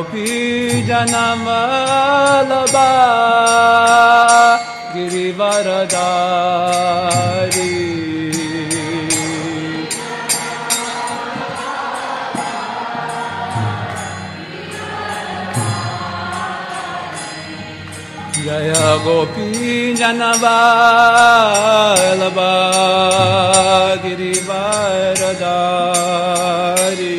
Gopi Janamalabha Girivaradari Jaya Gopi Janamalabha Girivaradari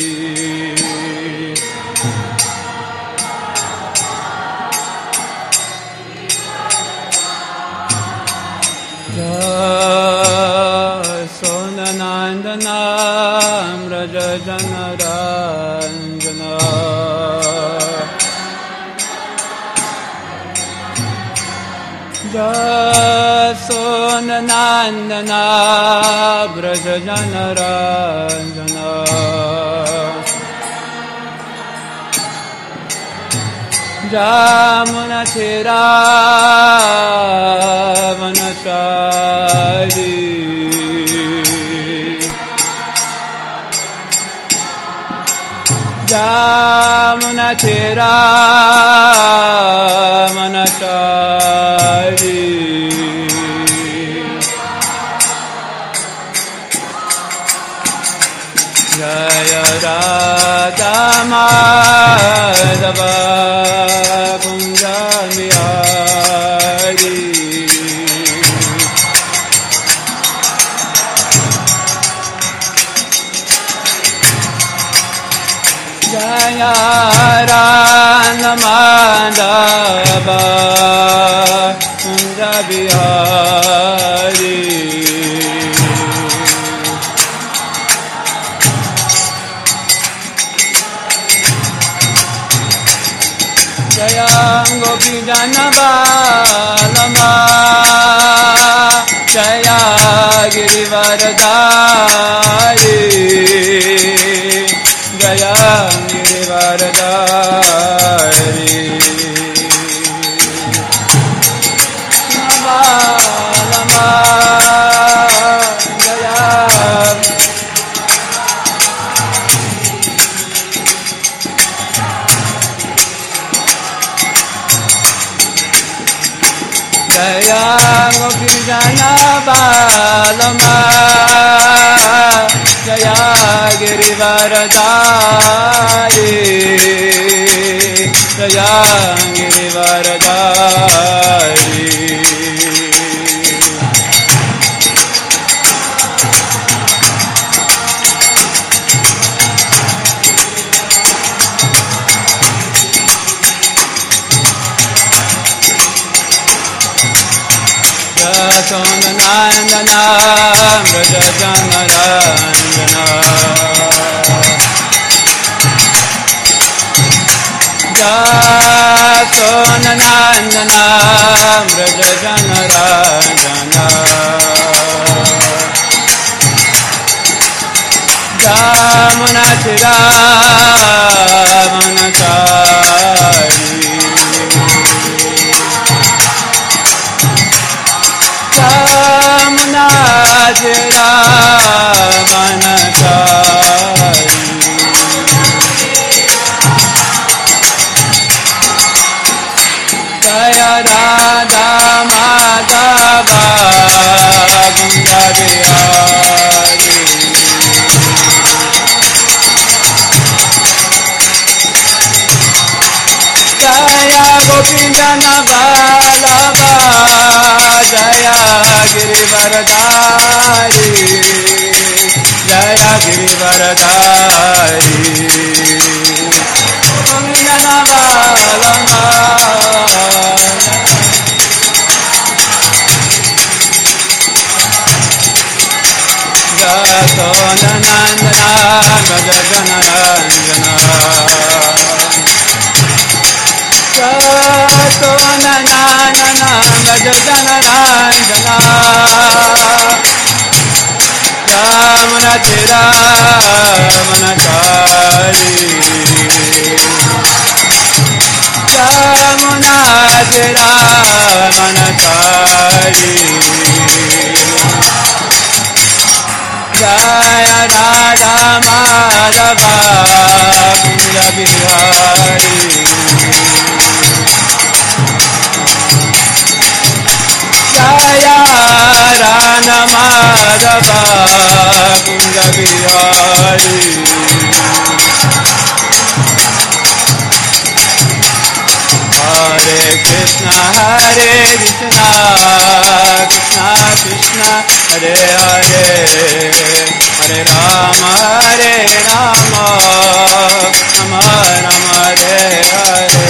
Sonanandana Raja Janaranjana Sonanandana Raja Janaranjana Jamuna Tira Vanachari Jamuna Tira Vanachari Jaya Radha Madhava Kunjamiyari Jaya Radha Madhava Kunjamiyari Jaya Gopi Janabalama Jaya Girivaradari Jaya Girivaradari Nabalama Jaya Jaya Gopi Janabalama Jaya Girivaradari Jaya Girivaradari Sonanandana Raja Janaranjana Sonanandana Raja Janaranjana Jamuna Tira Vanachari Jamuna Tira Vanachari Jaya Radha Madhava Kunjabihari Jaya Gopi Janabalabha Jaya Girivaradari Jaya Girivaradari Gopi Janabalabha Jaya Sonanandana Raja Janaranjana Sonanandana Raja Janaranjana Jamuna Tira Vanachari Jamuna Tira Vanachari Jaya Radha Madhava Kunja Bihari Jaya Radha Madhava Kunja Bihari Hare Krishna Krishna Krishna Hare Hare Hare Rama Rama Rama Hare Hare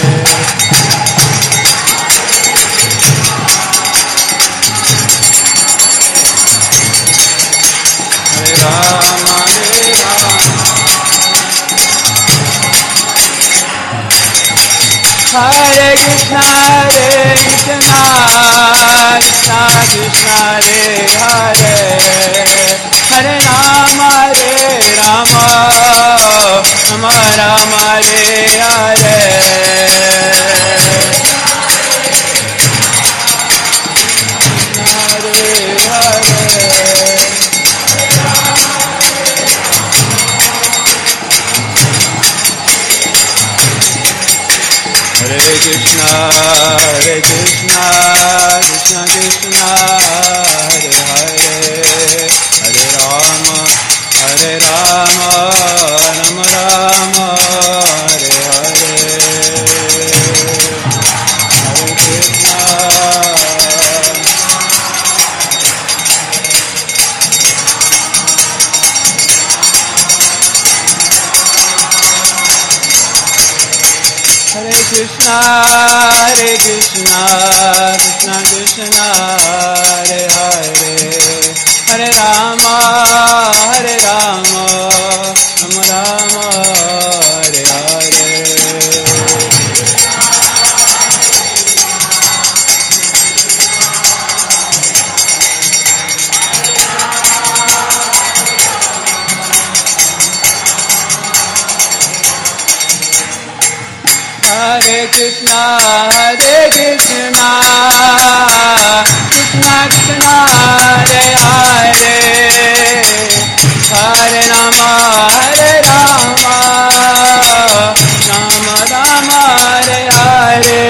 Hare Rama Hare Krishna Krishna Krishna Hare Hare Hare Rama Rama Rama Hare Hare Hare Krishna Krishna Krishna Hare Hare Hare Rama Rama Rama Hare Hare Hare Krishna Hare Krishna Krishna Krishna Hare Hare Hare Rama Rama Rama Hare Hare Hare Krishna Krishna Krishna Hare Hare Hare Rama Rama Rama Hare Hare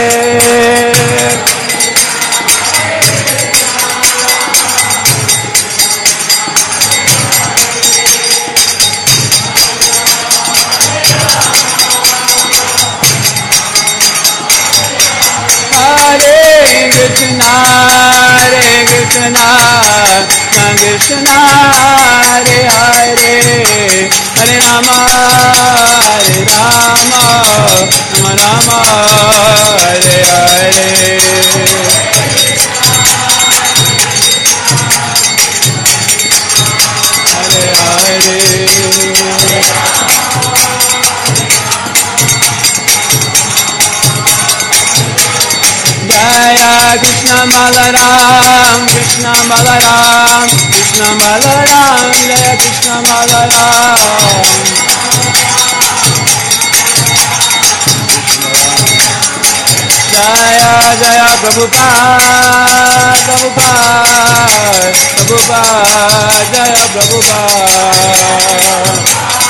Krishna Krishna Krishna Hare Hare Hare Rama Rama Rama Hare Hare Hare Hare Jaya Krishna Balaram Krishna Balaram Krishna Balaram Jaya Krishna Balaram Jaya Jaya Prabhupada Prabhupada Prabhupada Jaya Prabhupada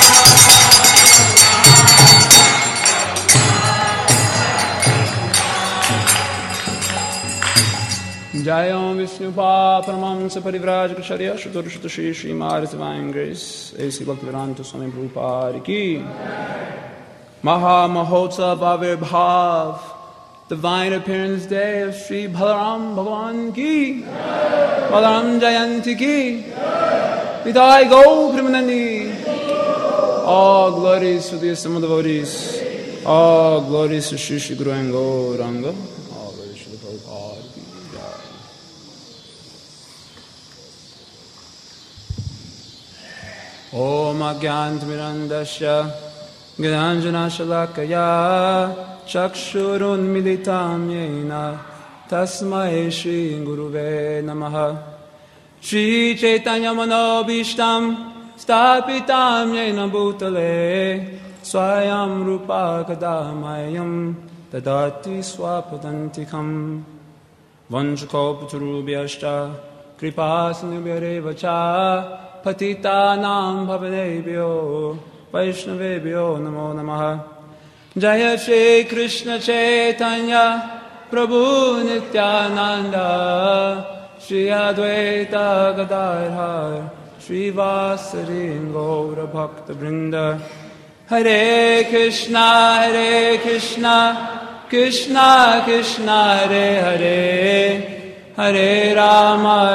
Jayam Vishnupa Paramamsa Parivrajacharya Shuddharshutashi Srimad Divine Grace A.C. Bhaktivedanta Swami Prabhupada Ki Maha Mahotsav Avirbhav Divine Appearance Day of Sri Balaram Bhagavan Ki Balaram Jayanti Ki Vidai Go Primanandi All glories to the Asama devotees All glories to Shri Shri Guru and Gauranga All glories to the Prabhupada Om Agyantamirandasya Gyananjana Shalakaya Chakshurun Militam Yena Tasmai Shri Guruve Namaha Shri Chaitanya Manobishtam Stapitam Yena Bhutale Swayam Rupa Kadamayam Dadati Swapadantikam Vanchakopaturubhyashta Kripa sindhubhyo cha patitanam pavanebhyo Vaishnavebhyo namo namaha. Jaya Shri Krishna Chaitanya Prabhu Nityananda Shri Advaita Gadadhar Shri Vasari Gaura Bhakta Vrinda. Hare Krishna Krishna Krishna Hare Hare Hare Rama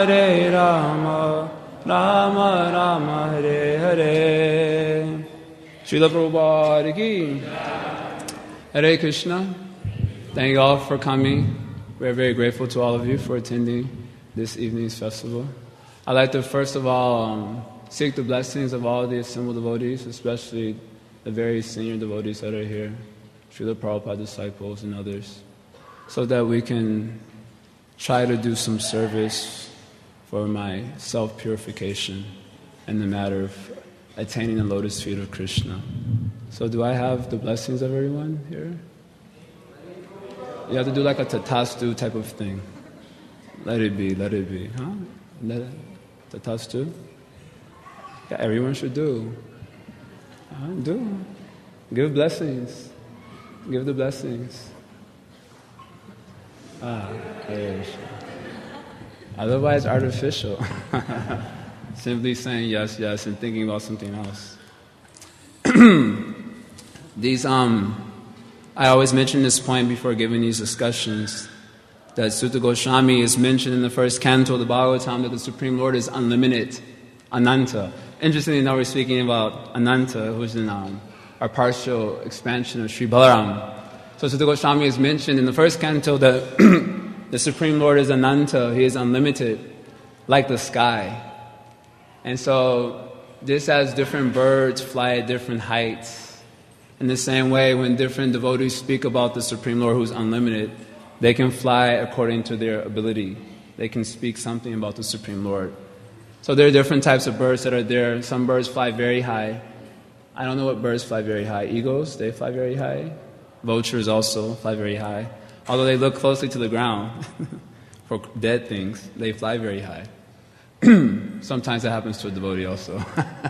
Rama Rama Hare Hare. Srila Prabhupada ki. Hare Krishna. Thank you all for coming. We're very grateful to all of you for attending this evening's festival. I'd like to first of all seek the blessings of all the assembled devotees, especially the very senior devotees that are here, Srila Prabhupada disciples and others, so that we can try to do some service for my self-purification in the matter of attaining the lotus feet of Krishna. So do I have the blessings of everyone here? You have to do like a tatastu type of thing. Let it be. Huh? Tatastu? Yeah, everyone should do. Do. Give blessings. Give the blessings. Yes. Otherwise artificial. Simply saying yes, yes, and thinking about something else. I always mention this point before giving these discussions, that Sutta Goswami is mentioned in the first canto of the Bhagavatam that the Supreme Lord is unlimited, Ananta. Interestingly, now we're speaking about Ananta, who's in our partial expansion of Sri Balaram. So Sutta Goswami is mentioned in the first canto that the Supreme Lord is Ananta, He is unlimited, like the sky. And so, just as different birds fly at different heights, in the same way, when different devotees speak about the Supreme Lord who's unlimited, they can fly according to their ability. They can speak something about the Supreme Lord. So there are different types of birds that are there. Some birds fly very high. I don't know what birds fly very high. Eagles, they fly very high. Vultures also fly very high. Although they look closely to the ground for dead things, they fly very high. Sometimes that happens to a devotee also.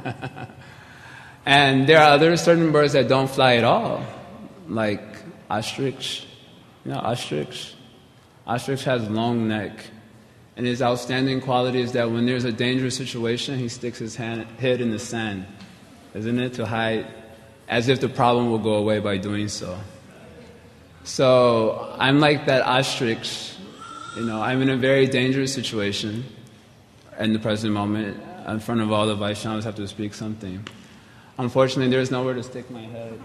And there are other certain birds that don't fly at all, like ostrich. You know, ostrich? Ostrich has a long neck. And his outstanding quality is that when there's a dangerous situation, he sticks his head in the sand, isn't it? To hide, as if the problem will go away by doing so. So I'm like that ostrich. You know, I'm in a very dangerous situation in the present moment. In front of all the Vaishnavas, I have to speak something. Unfortunately, there's nowhere to stick my head.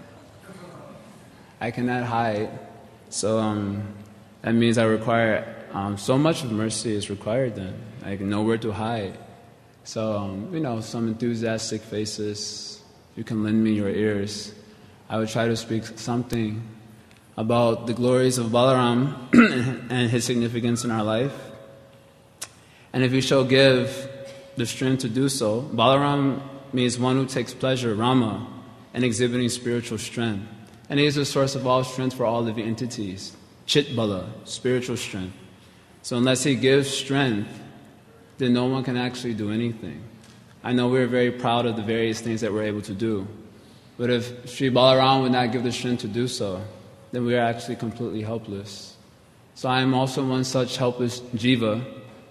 I cannot hide. So that means I require, so much of mercy is required then. I can nowhere to hide. So, some enthusiastic faces, you can lend me your ears. I would try to speak something about the glories of Balaram and his significance in our life. And if you shall give the strength to do so, Balaram means one who takes pleasure, Rama, in exhibiting spiritual strength. And he is the source of all strength for all living entities. Chit Bala, spiritual strength. So unless he gives strength, then no one can actually do anything. I know we're very proud of the various things that we're able to do. But if Sri Balaram would not give the strength to do so, then we are actually completely helpless. So I am also one such helpless jiva.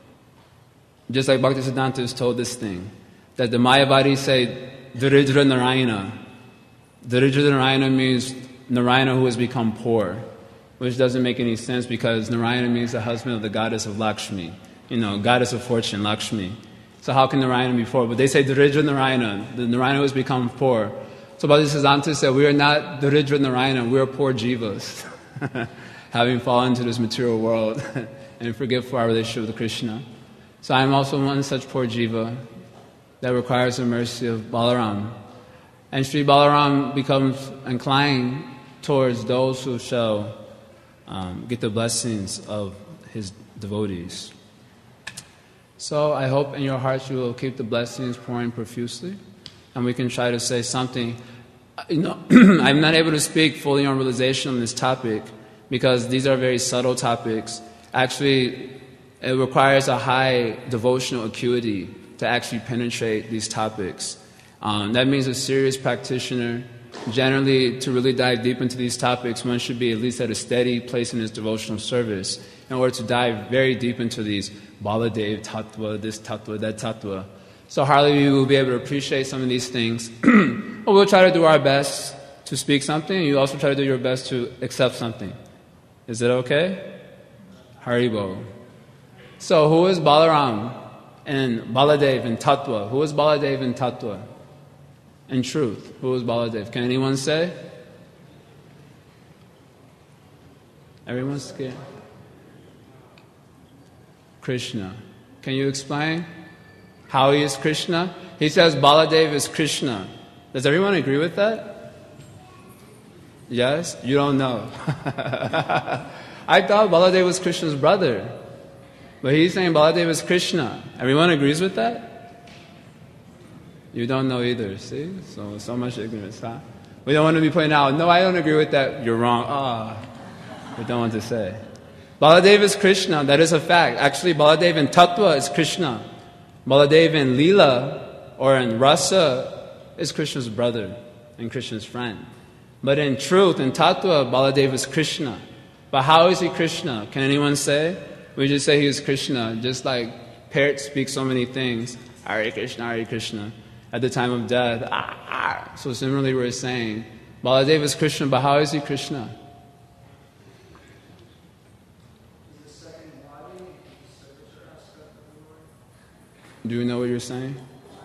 Just like Bhaktisiddhanta is told this thing, that the Mayavadis say, Daridra Narayana. Daridra Narayana means Narayana who has become poor, which doesn't make any sense because Narayana means the husband of the goddess of Lakshmi, goddess of fortune, Lakshmi. So how can Narayana be poor? But they say Daridra Narayana, the Narayana who has become poor. So Bhaktisiddhanta said, we are not Daridra Narayana, we are poor jivas, having fallen into this material world and forgetful our relationship with Krishna. So I am also one such poor jiva that requires the mercy of Balaram. And Sri Balaram becomes inclined towards those who shall get the blessings of his devotees. So I hope in your hearts you will keep the blessings pouring profusely, and we can try to say something. I'm not able to speak fully on realization on this topic because these are very subtle topics. Actually, it requires a high devotional acuity to actually penetrate these topics. That means a serious practitioner, generally, to really dive deep into these topics, one should be at least at a steady place in his devotional service in order to dive very deep into these Baladev Tattva, this Tattva, that Tattva. So hardly we will be able to appreciate some of these things. But we'll try to do our best to speak something, and you also try to do your best to accept something. Is it okay? Haribo. So who is Balaram and Baladev in Tattva? Who is Baladev in Tattva? In truth, who is Baladev? Can anyone say? Everyone's scared. Krishna. Can you explain how he is Krishna? He says Baladev is Krishna. Does everyone agree with that? Yes? You don't know. I thought Baladev was Krishna's brother. But he's saying Baladev is Krishna. Everyone agrees with that? You don't know either, see? So much ignorance, huh? We don't want to be pointing out, no, I don't agree with that, you're wrong. We don't want to say. Baladev is Krishna, that is a fact. Actually, Baladev in Tattva is Krishna. Baladev in Leela, or in Rasa, is Krishna's brother and Krishna's friend. But in truth, in Tattva, Baladev is Krishna. But how is he Krishna? Can anyone say? We just say he is Krishna, just like parrot speaks so many things. Hare Krishna, Hare Krishna. At the time of death, So similarly we're saying, Baladev is Krishna, but how is he Krishna? Do you know what you're saying?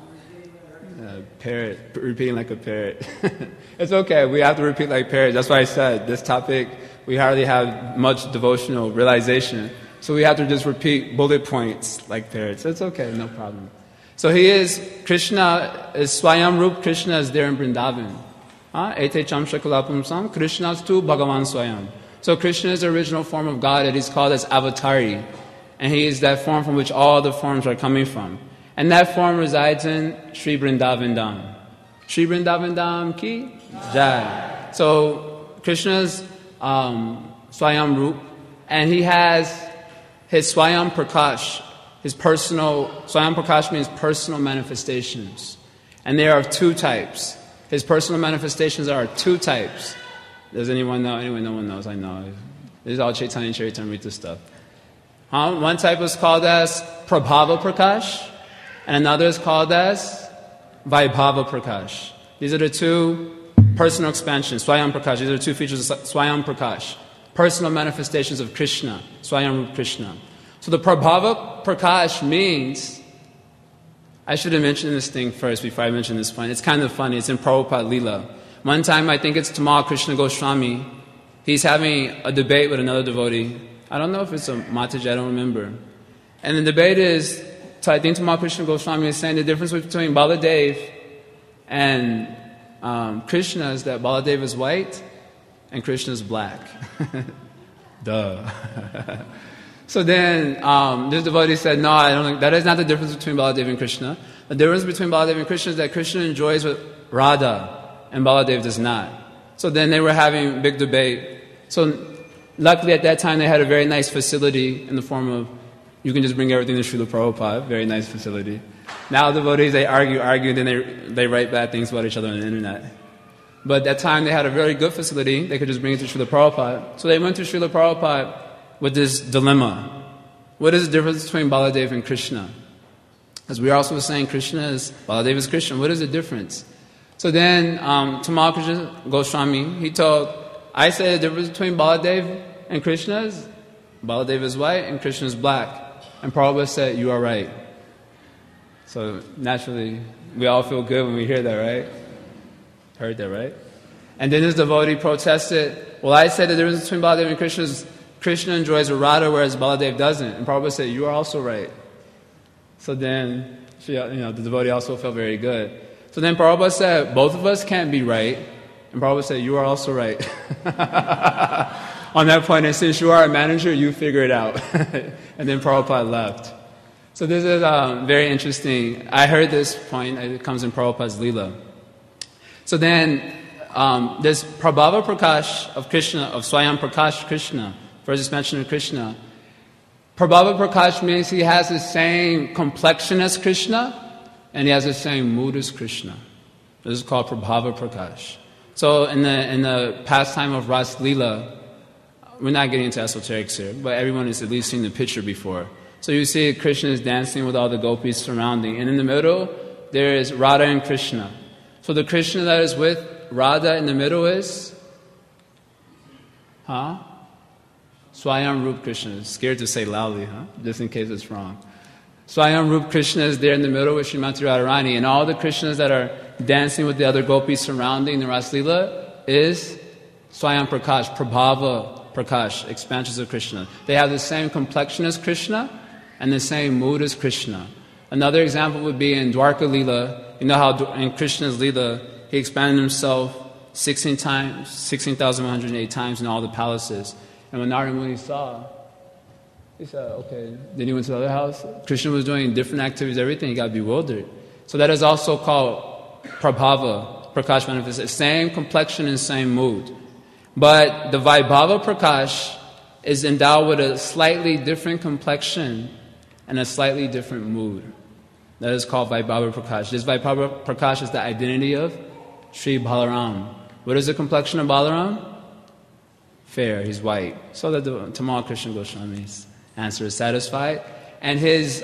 Parrot, repeating like a parrot. It's okay, we have to repeat like parrots. That's why I said, this topic, we hardly have much devotional realization. So we have to just repeat bullet points like parrots. It's okay, no problem. So he is, Krishna is Swayam Rup, Krishna is there in Vrindavan. Ete Chamshakalapumsam, Krishna is tu Bhagavan Swayam. So Krishna is the original form of God that is called as Avatari. And he is that form from which all the forms are coming from. And that form resides in Sri Vrindavan Dham. Sri Vrindavan Dham ki jai. So Krishna's Swayam Rup, and he has his Swayam Prakash. His personal, Swayam Prakash means personal manifestations. And there are two types. His personal manifestations are two types. Does anyone know? Anyway, no one knows, I know. This is all Chaitanya Charitamrita stuff. One type is called as Prabhava Prakash, and another is called as Vaibhava Prakash. These are the two personal expansions, Swayam Prakash. These are the two features of Swayam Prakash. Personal manifestations of Krishna, Swayam Krishna. So the Prabhava Prakash means, I should have mentioned this thing first before I mention this point. It's kind of funny. It's in Prabhupada Leela. One time, I think it's Tamal Krishna Goswami, he's having a debate with another devotee. I don't know if it's a Mataji, I don't remember. And the debate is, so I think Tamal Krishna Goswami is saying the difference between Baladev and Krishna is that Baladev is white and Krishna is black. Duh. So then this devotee said, no, I don't think, that is not the difference between Baladev and Krishna. The difference between Baladev and Krishna is that Krishna enjoys with Radha and Baladev does not. So then they were having a big debate. So luckily at that time they had a very nice facility in the form of, you can just bring everything to Srila Prabhupada, very nice facility. Now devotees, they argue, then they write bad things about each other on the internet. But at that time they had a very good facility, they could just bring it to Srila Prabhupada. So they went to Srila Prabhupada with this dilemma. What is the difference between Baladev and Krishna? As we are also saying, Baladev is Krishna. What is the difference? So then, Tamal Krishna Goswami, he told, I say the difference between Baladev and Krishna is, Baladev is white and Krishna is black. And Prabhupada said, you are right. So naturally, we all feel good when we hear that, right? Heard that, right? And then this devotee protested, well, I said the difference between Baladev and Krishna is, Krishna enjoys a Radha, whereas Baladev doesn't. And Prabhupada said, you are also right. So then, the devotee also felt very good. So then Prabhupada said, both of us can't be right. And Prabhupada said, you are also right. On that point, and since you are a manager, you figure it out. And then Prabhupada left. So this is very interesting. I heard this point, it comes in Prabhupada's Leela. So then, this Prabhava Prakash of Krishna, of Swayam Prakash Krishna, first expansion of Krishna, Prabhava Prakash means he has the same complexion as Krishna, and he has the same mood as Krishna. This is called Prabhava Prakash. So in the pastime of Ras Leela, we're not getting into esoterics here, but everyone has at least seen the picture before. So you see Krishna is dancing with all the gopis surrounding, and in the middle there is Radha and Krishna. So the Krishna that is with Radha in the middle is Swayam Rup Krishna. Scared to say loudly, just in case it's wrong. Swayam Rup Krishna is there in the middle with Srimati Radharani, and all the Krishnas that are dancing with the other gopis surrounding the Ras Leela is Swayam Prakash, Prabhava Prakash, expansions of Krishna. They have the same complexion as Krishna and the same mood as Krishna. Another example would be in Dwarka Leela. You know how in Krishna's Leela, he expanded himself 16 times, 16,108 times in all the palaces. And when Narada Muni saw, he said, okay, then he went to the other house. Krishna was doing different activities, everything, he got bewildered. So that is also called Prabhava, Prakash manifestation, same complexion and same mood. But the Vaibhava Prakash is endowed with a slightly different complexion and a slightly different mood. That is called Vaibhava Prakash. This Vaibhava Prakash is the identity of Sri Balaram. What is the complexion of Balaram? Fair, he's white. So that the Tamal Krishna Goswami's answer is satisfied. And his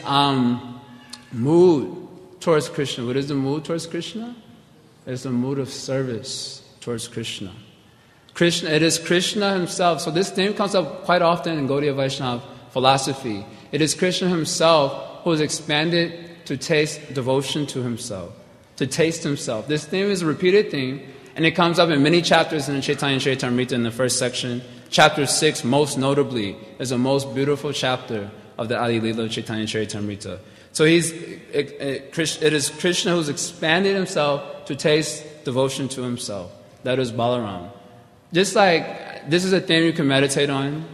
mood towards Krishna, what is the mood towards Krishna? It's the mood of service towards Krishna. Krishna, it is Krishna himself. So this theme comes up quite often in Gaudiya Vaishnava philosophy. It is Krishna himself who has expanded to taste devotion to himself, to taste himself. This theme is a repeated theme, and it comes up in many chapters in the Chaitanya Charitamrita in the first section. Chapter 6, most notably, is the most beautiful chapter of the Adi Leela Chaitanya Charitamrita. So it is Krishna who's expanded himself to taste devotion to himself. That is Balaram. Just like, this is a theme you can meditate on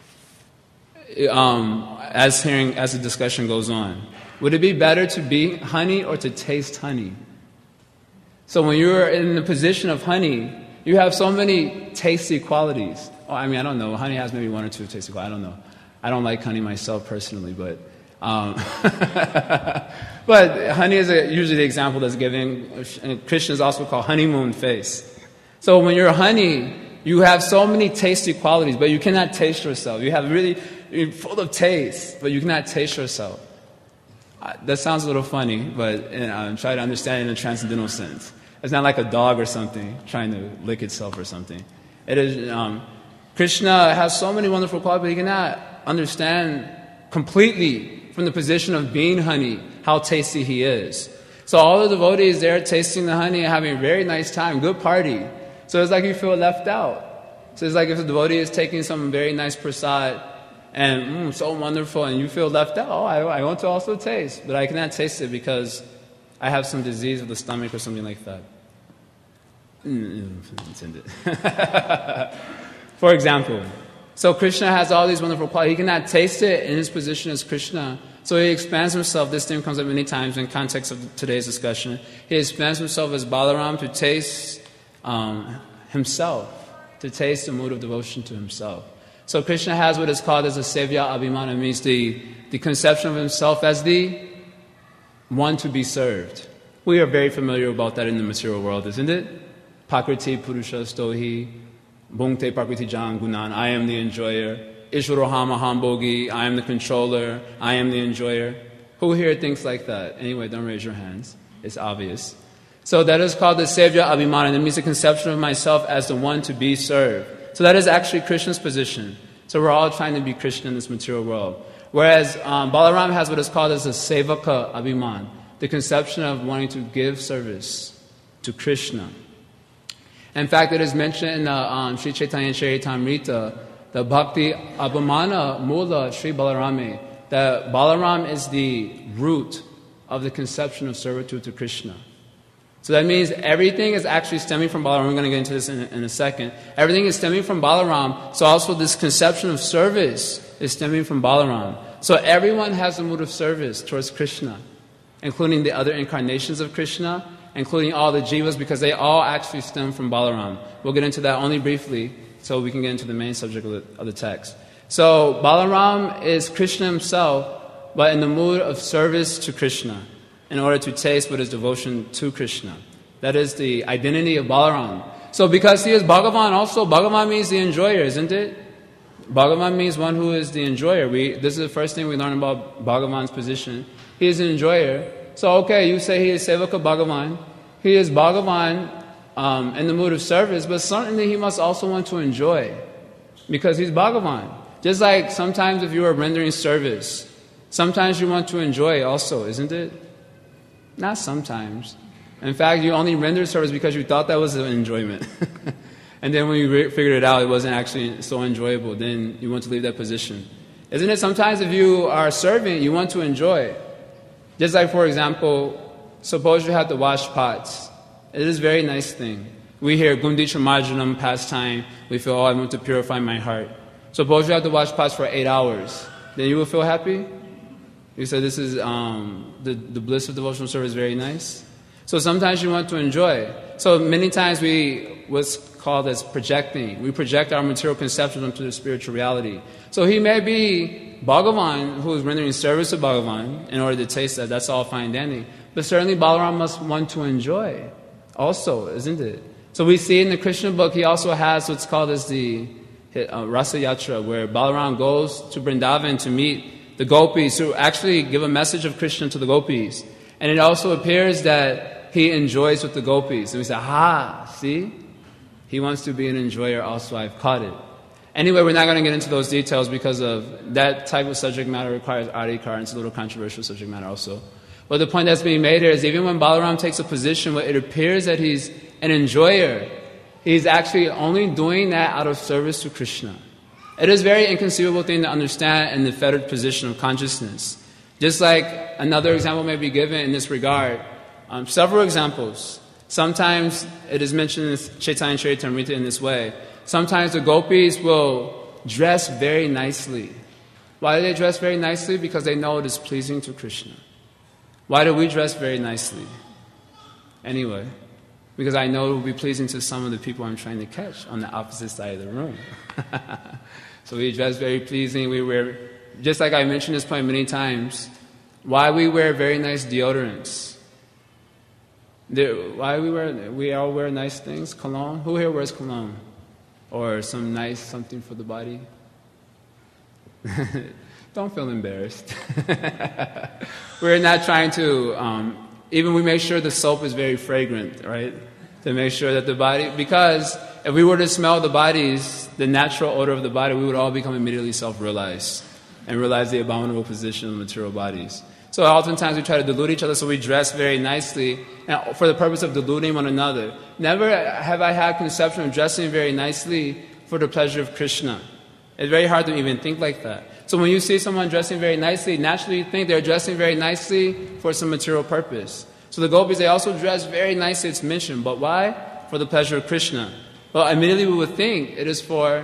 as the discussion goes on. Would it be better to be honey or to taste honey? So when you're in the position of honey, you have so many tasty qualities. Oh, I don't know. Honey has maybe one or two tasty qualities. I don't know. I don't like honey myself personally, but but honey is usually the example that's given. Krishna is also called honeymoon face. So when you're honey, you have so many tasty qualities, but you cannot taste yourself. You're full of taste, but you cannot taste yourself. That sounds a little funny, but try to understand it in a transcendental sense. It's not like a dog or something trying to lick itself or something. It is Krishna has so many wonderful qualities, but you cannot understand completely from the position of being honey how tasty he is. So all the devotees there tasting the honey and having a very nice time, good party. So it's like you feel left out. So it's like if the devotee is taking some very nice prasad and so wonderful, and you feel left out. Oh, I want to also taste, but I cannot taste it because I have some disease of the stomach or something like that. Intended. For example, so Krishna has all these wonderful qualities. He cannot taste it in his position as Krishna. So he expands himself. This theme comes up many times in context of today's discussion. He expands himself as Balaram to taste himself, to taste the mood of devotion to himself. So Krishna has what is called as a Sevya Abhimana, means the conception of himself as the one to be served. We are very familiar about that in the material world, isn't it? Pakriti Purusha Stohi, Bhungte Pakriti Jan Gunan, I am the enjoyer. Ishwaroham Ahambogi, I am the controller, I am the enjoyer. Who here thinks like that? Anyway, don't raise your hands. It's obvious. So that is called the Sevya Abhimana, and it means the conception of myself as the one to be served. So that is actually Krishna's position. So we're all trying to be Krishna in this material world. Whereas Balaram has what is called as a Sevaka Abhiman, the conception of wanting to give service to Krishna. In fact, it is mentioned in Sri Chaitanya Charitamrita, the Bhakti Abhimana Mula Sri Balarame, that Balaram is the root of the conception of servitude to Krishna. So that means everything is actually stemming from Balaram. We're going to get into this in a second. Everything is stemming from Balaram. So also this conception of service is stemming from Balaram. So everyone has a mood of service towards Krishna, including the other incarnations of Krishna, including all the jivas, because they all actually stem from Balaram. We'll get into that only briefly so we can get into the main subject of the text. So Balaram is Krishna himself, but in the mood of service to Krishna, in order to taste what is devotion to Krishna. That is the identity of Balaram. So because he is Bhagavan also, Bhagavan means the enjoyer, isn't it? Bhagavan means one who is the enjoyer. This is the first thing we learn about Bhagavan's position. He is an enjoyer. So okay, you say he is Sevaka Bhagavan. He is Bhagavan in the mood of service, but certainly he must also want to enjoy, because he's Bhagavan. Just like sometimes if you are rendering service, sometimes you want to enjoy also, isn't it? Not sometimes. In fact, you only render service because you thought that was an enjoyment. And then when you figured it out, it wasn't actually so enjoyable. Then you want to leave that position. Isn't it sometimes if you are serving, you want to enjoy? Just like, for example, suppose you have to wash pots. It is a very nice thing. We hear Gundicha Marjanam pastime. We feel, I want to purify my heart. Suppose you have to wash pots for 8 hours. Then you will feel happy? You say this is the bliss of devotional service is very nice. So sometimes you want to enjoy. So many times what's called as projecting. We project our material conceptions onto the spiritual reality. So he may be Bhagavan who is rendering service to Bhagavan in order to taste that. That's all fine and dandy. But certainly Balaram must want to enjoy also, isn't it? So we see in the Krishna book he also has what's called as the Rasa Yatra, where Balaram goes to Vrindavan to meet the gopis who actually give a message of Krishna to the gopis. And it also appears that he enjoys with the gopis. And we say, see? He wants to be an enjoyer also. I've caught it. Anyway, we're not going to get into those details because of that type of subject matter requires adhikar, and it's a little controversial subject matter also. But the point that's being made here is even when Balaram takes a position where it appears that he's an enjoyer, he's actually only doing that out of service to Krishna. It is a very inconceivable thing to understand in the fettered position of consciousness. Just like another example may be given in this regard. Several examples. Sometimes it is mentioned in Chaitanya Charitamrita in this way. Sometimes the gopis will dress very nicely. Why do they dress very nicely? Because they know it is pleasing to Krishna. Why do we dress very nicely? Anyway, because I know it will be pleasing to some of the people I'm trying to catch on the opposite side of the room. So we dress very pleasing. We wear, just like I mentioned this point many times, why we wear very nice deodorants. We all wear nice things. Cologne. Who here wears cologne? Or some nice something for the body? Don't feel embarrassed. We're not trying to, even we make sure the soap is very fragrant, right? To make sure that the body, because if we were to smell the bodies, the natural odor of the body, we would all become immediately self-realized and realize the abominable position of material bodies. So oftentimes we try to delude each other, so we dress very nicely for the purpose of deluding one another. Never have I had conception of dressing very nicely for the pleasure of Krishna. It's very hard to even think like that. So when you see someone dressing very nicely, naturally you think they're dressing very nicely for some material purpose. So the gopis, they also dress very nicely, it's mentioned. But why? For the pleasure of Krishna. Well, immediately we would think it is for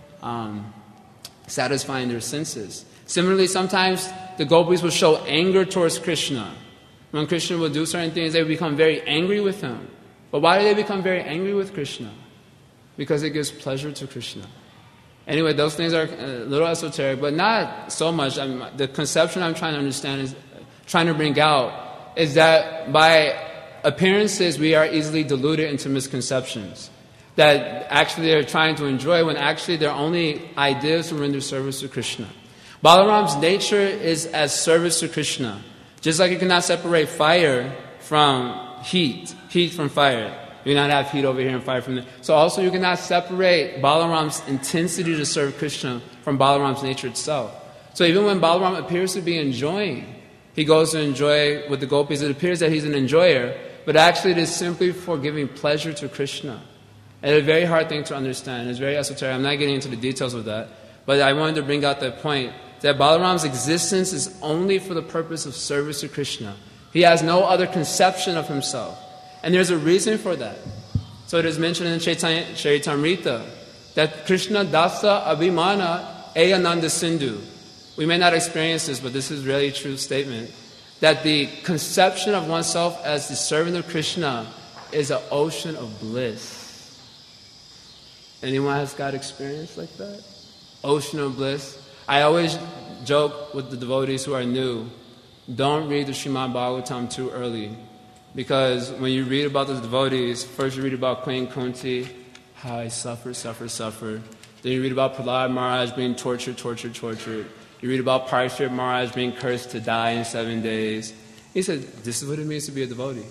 satisfying their senses. Similarly, sometimes the gopis will show anger towards Krishna. When Krishna will do certain things, they will become very angry with him. But why do they become very angry with Krishna? Because it gives pleasure to Krishna. Anyway, those things are a little esoteric, but not so much. The conception I'm trying to understand is, trying to bring out, is that by appearances we are easily deluded into misconceptions. That actually they're trying to enjoy when actually they're only ideas to render service to Krishna. Balaram's nature is as service to Krishna. Just like you cannot separate fire from heat from fire. You cannot have heat over here and fire from there. So also you cannot separate Balaram's intensity to serve Krishna from Balaram's nature itself. So even when Balaram appears to be enjoying, he goes to enjoy with the gopis, it appears that he's an enjoyer, but actually it is simply for giving pleasure to Krishna. And it's a very hard thing to understand. It's very esoteric. I'm not getting into the details of that. But I wanted to bring out that point, that Balaram's existence is only for the purpose of service to Krishna. He has no other conception of himself. And there's a reason for that. So it is mentioned in Chaitanya Charitamrita that Krishna Dasa Abhimana Eyananda Sindhu. We may not experience this, but this is really a true statement. That the conception of oneself as the servant of Krishna is an ocean of bliss. Anyone has got experience like that? ocean of bliss. I always joke with the devotees who are new, don't read the Srimad Bhagavatam too early. Because when you read about the devotees, first you read about Queen Kunti, how I suffer. Then you read about Prahlad Maharaj being tortured. You read about Parikshit Maharaj being cursed to die in 7 days. He said, this is what it means to be a devotee.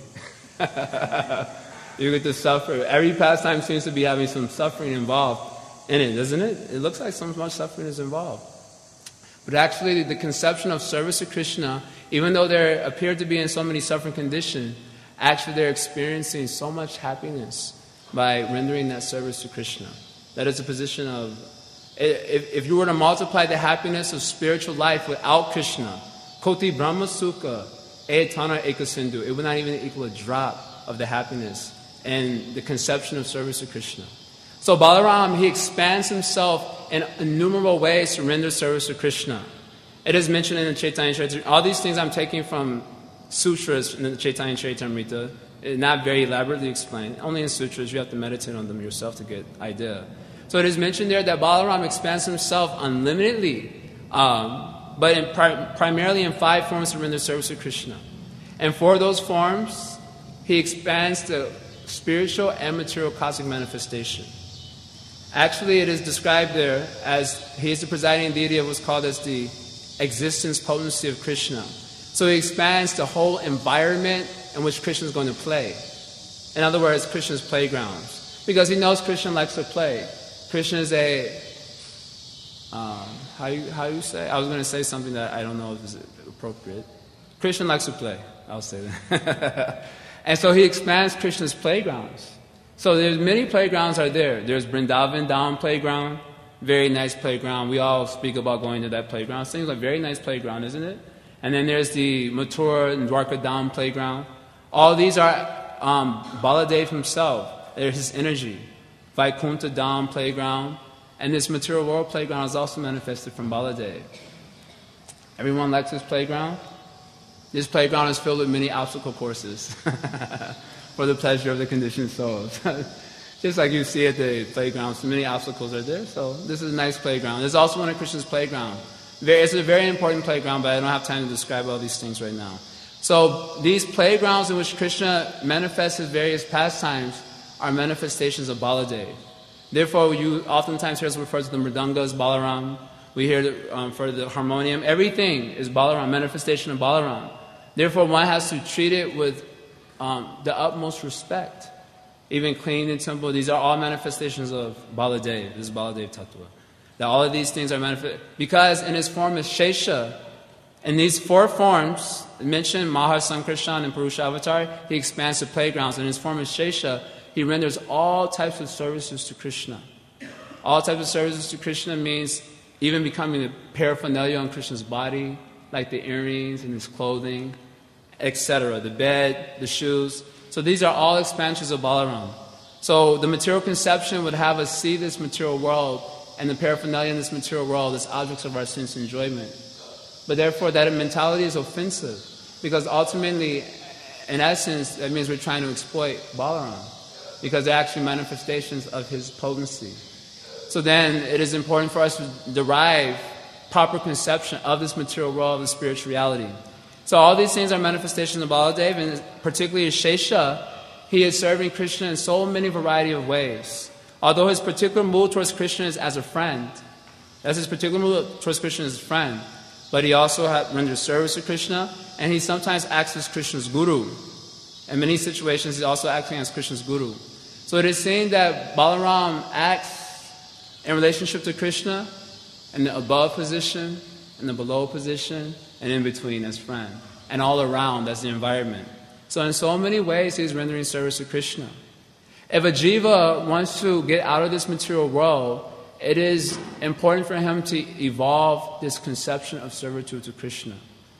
You get to suffer. Every pastime seems to be having some suffering involved in it, doesn't it? It looks like so much suffering is involved. But actually, the conception of service to Krishna, even though they appear to be in so many suffering conditions, actually they're experiencing so much happiness by rendering that service to Krishna. That is a position of, if you were to multiply the happiness of spiritual life without Krishna, Koti Brahma Sukha, Etana Ekasindhu, it would not even equal a drop of the happiness and the conception of service to Krishna. So Balaram, he expands himself in innumerable ways to render service to Krishna. It is mentioned in the Chaitanya Charitamrita. All these things I'm taking from sutras in the Chaitanya Charitamrita, not very elaborately explained. Only in sutras, you have to meditate on them yourself to get idea. So it is mentioned there that Balaram expands himself unlimitedly, but primarily in 5 forms to render service to Krishna. And for those forms, he expands the spiritual and material cosmic manifestation. Actually, it is described there as he is the presiding deity of what's called as the existence potency of Krishna. So he expands the whole environment in which Krishna is going to play. In other words, Krishna's playgrounds. Because he knows Krishna likes to play. Krishna is a, how you say? I was going to say something that I don't know if is appropriate. Krishna likes to play. I'll say that. And so he expands Krishna's playgrounds. So there's many playgrounds are there. There's Vrindavan Dham playground, very nice playground. We all speak about going to that playground. Seems like a very nice playground, isn't it? And then there's the Mathura and Dwarka Dham playground. All these are Baladev himself. There's his energy. Vaikuntha Dham playground. And this material world playground is also manifested from Baladev. Everyone likes this playground? This playground is filled with many obstacle courses for the pleasure of the conditioned souls. Just like you see at the playground, so many obstacles are there. So this is a nice playground. There's also one of Krishna's playground. It's a very important playground, but I don't have time to describe all these things right now. So these playgrounds in which Krishna manifests his various pastimes are manifestations of Baladev. Therefore, you oftentimes hear us refer to the mridanga as Balaram. We hear for the harmonium. Everything is Balaram, manifestation of Balaram. Therefore, one has to treat it with the utmost respect. Even cleaning the temple, these are all manifestations of Baladev. This is Baladev Tattva. That all of these things are manifest because in his form is Shesha. In these 4 forms mentioned, Mahar, Sankarshan, and Purusha Avatar, he expands the playgrounds. In his form is Shesha, he renders all types of services to Krishna. All types of services to Krishna means even becoming the paraphernalia on Krishna's body, like the earrings and his clothing, etc., the bed, the shoes. So these are all expansions of Balaram. So the material conception would have us see this material world and the paraphernalia in this material world as objects of our sense enjoyment. But therefore that mentality is offensive because ultimately, in essence, that means we're trying to exploit Balaram because they're actually manifestations of his potency. So then it is important for us to derive proper conception of this material world and spiritual reality. So all these things are manifestations of Baladev, and particularly Shesha, he is serving Krishna in so many variety of ways. Although his particular mood towards Krishna is as a friend, that's his particular mood towards Krishna as a friend, but he also renders service to Krishna, and he sometimes acts as Krishna's guru. In many situations, he's also acting as Krishna's guru. So it is saying that Balaram acts in relationship to Krishna in the above position, in the below position, and in between as friend, and all around as the environment. So in so many ways, he's rendering service to Krishna. If a jiva wants to get out of this material world, it is important for him to evolve this conception of servitude to Krishna.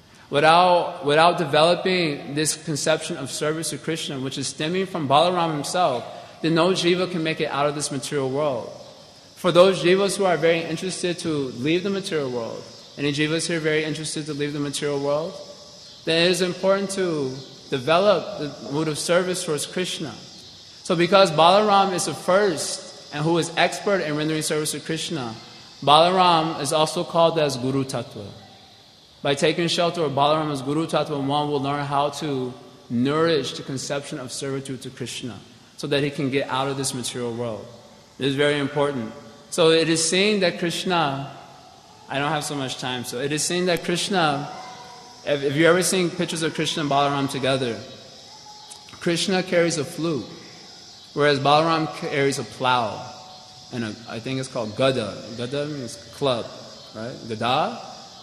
Without developing this conception of service to Krishna, which is stemming from Balaram himself, then no jiva can make it out of this material world. For those jivas who are very interested to leave the material world, any jivas here very interested to leave the material world, then it is important to develop the mood of service towards Krishna. So because Balaram is the first and who is expert in rendering service to Krishna, Balaram is also called as Guru Tattva. By taking shelter of Balaram as Guru Tattva, one will learn how to nourish the conception of servitude to Krishna so that he can get out of this material world. It is very important. So it is saying that Krishna, I don't have so much time, so it is saying that Krishna, if you ever seen pictures of Krishna and Balaram together, Krishna carries a flute, whereas Balaram carries a plow, and I think it's called Gada. Gada means club, right? Gada?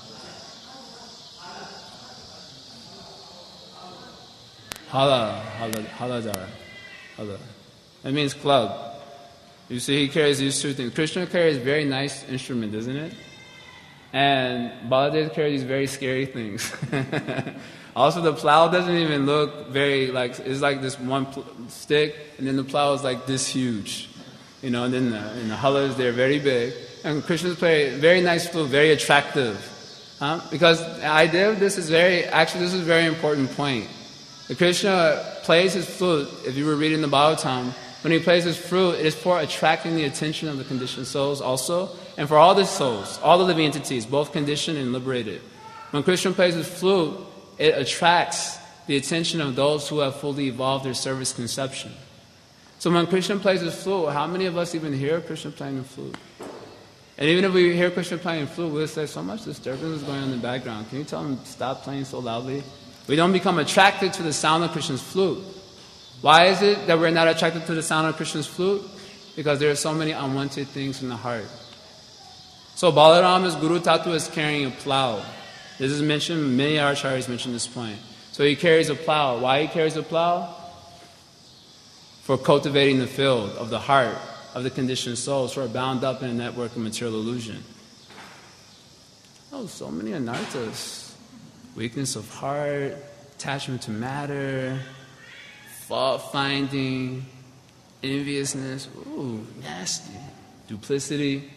Haladar. It means club. You see, he carries these two things. Krishna carries a very nice instrument, doesn't it? And Baladev carries these very scary things. Also, the plow doesn't even look very it's like this one stick, and then the plow is like this huge. And then the halas, they're very big. And Krishna's play very nice flute, very attractive. Because the idea of this is this is a very important point. Krishna plays his flute, if you were reading the Bhagavatam, when he plays his flute, it is for attracting the attention of the conditioned souls also, and for all the souls, all the living entities, both conditioned and liberated. When Krishna plays his flute, it attracts the attention of those who have fully evolved their service conception. So when Krishna plays his flute, how many of us even hear Krishna playing the flute? And even if we hear Krishna playing the flute, we'll say, so much disturbance is going on in the background. Can you tell him stop playing so loudly? We don't become attracted to the sound of Krishna's flute. Why is it that we're not attracted to the sound of Krishna's flute? Because there are so many unwanted things in the heart. So Balaram as Guru Tattva is carrying a plow. This is mentioned, many acharyas mention this point. So he carries a plow. Why he carries a plow? For cultivating the field of the heart of the conditioned souls who are bound up in a network of material illusion. Oh, so many anarthas. Weakness of heart, attachment to matter, fault-finding, enviousness, ooh, nasty, duplicity.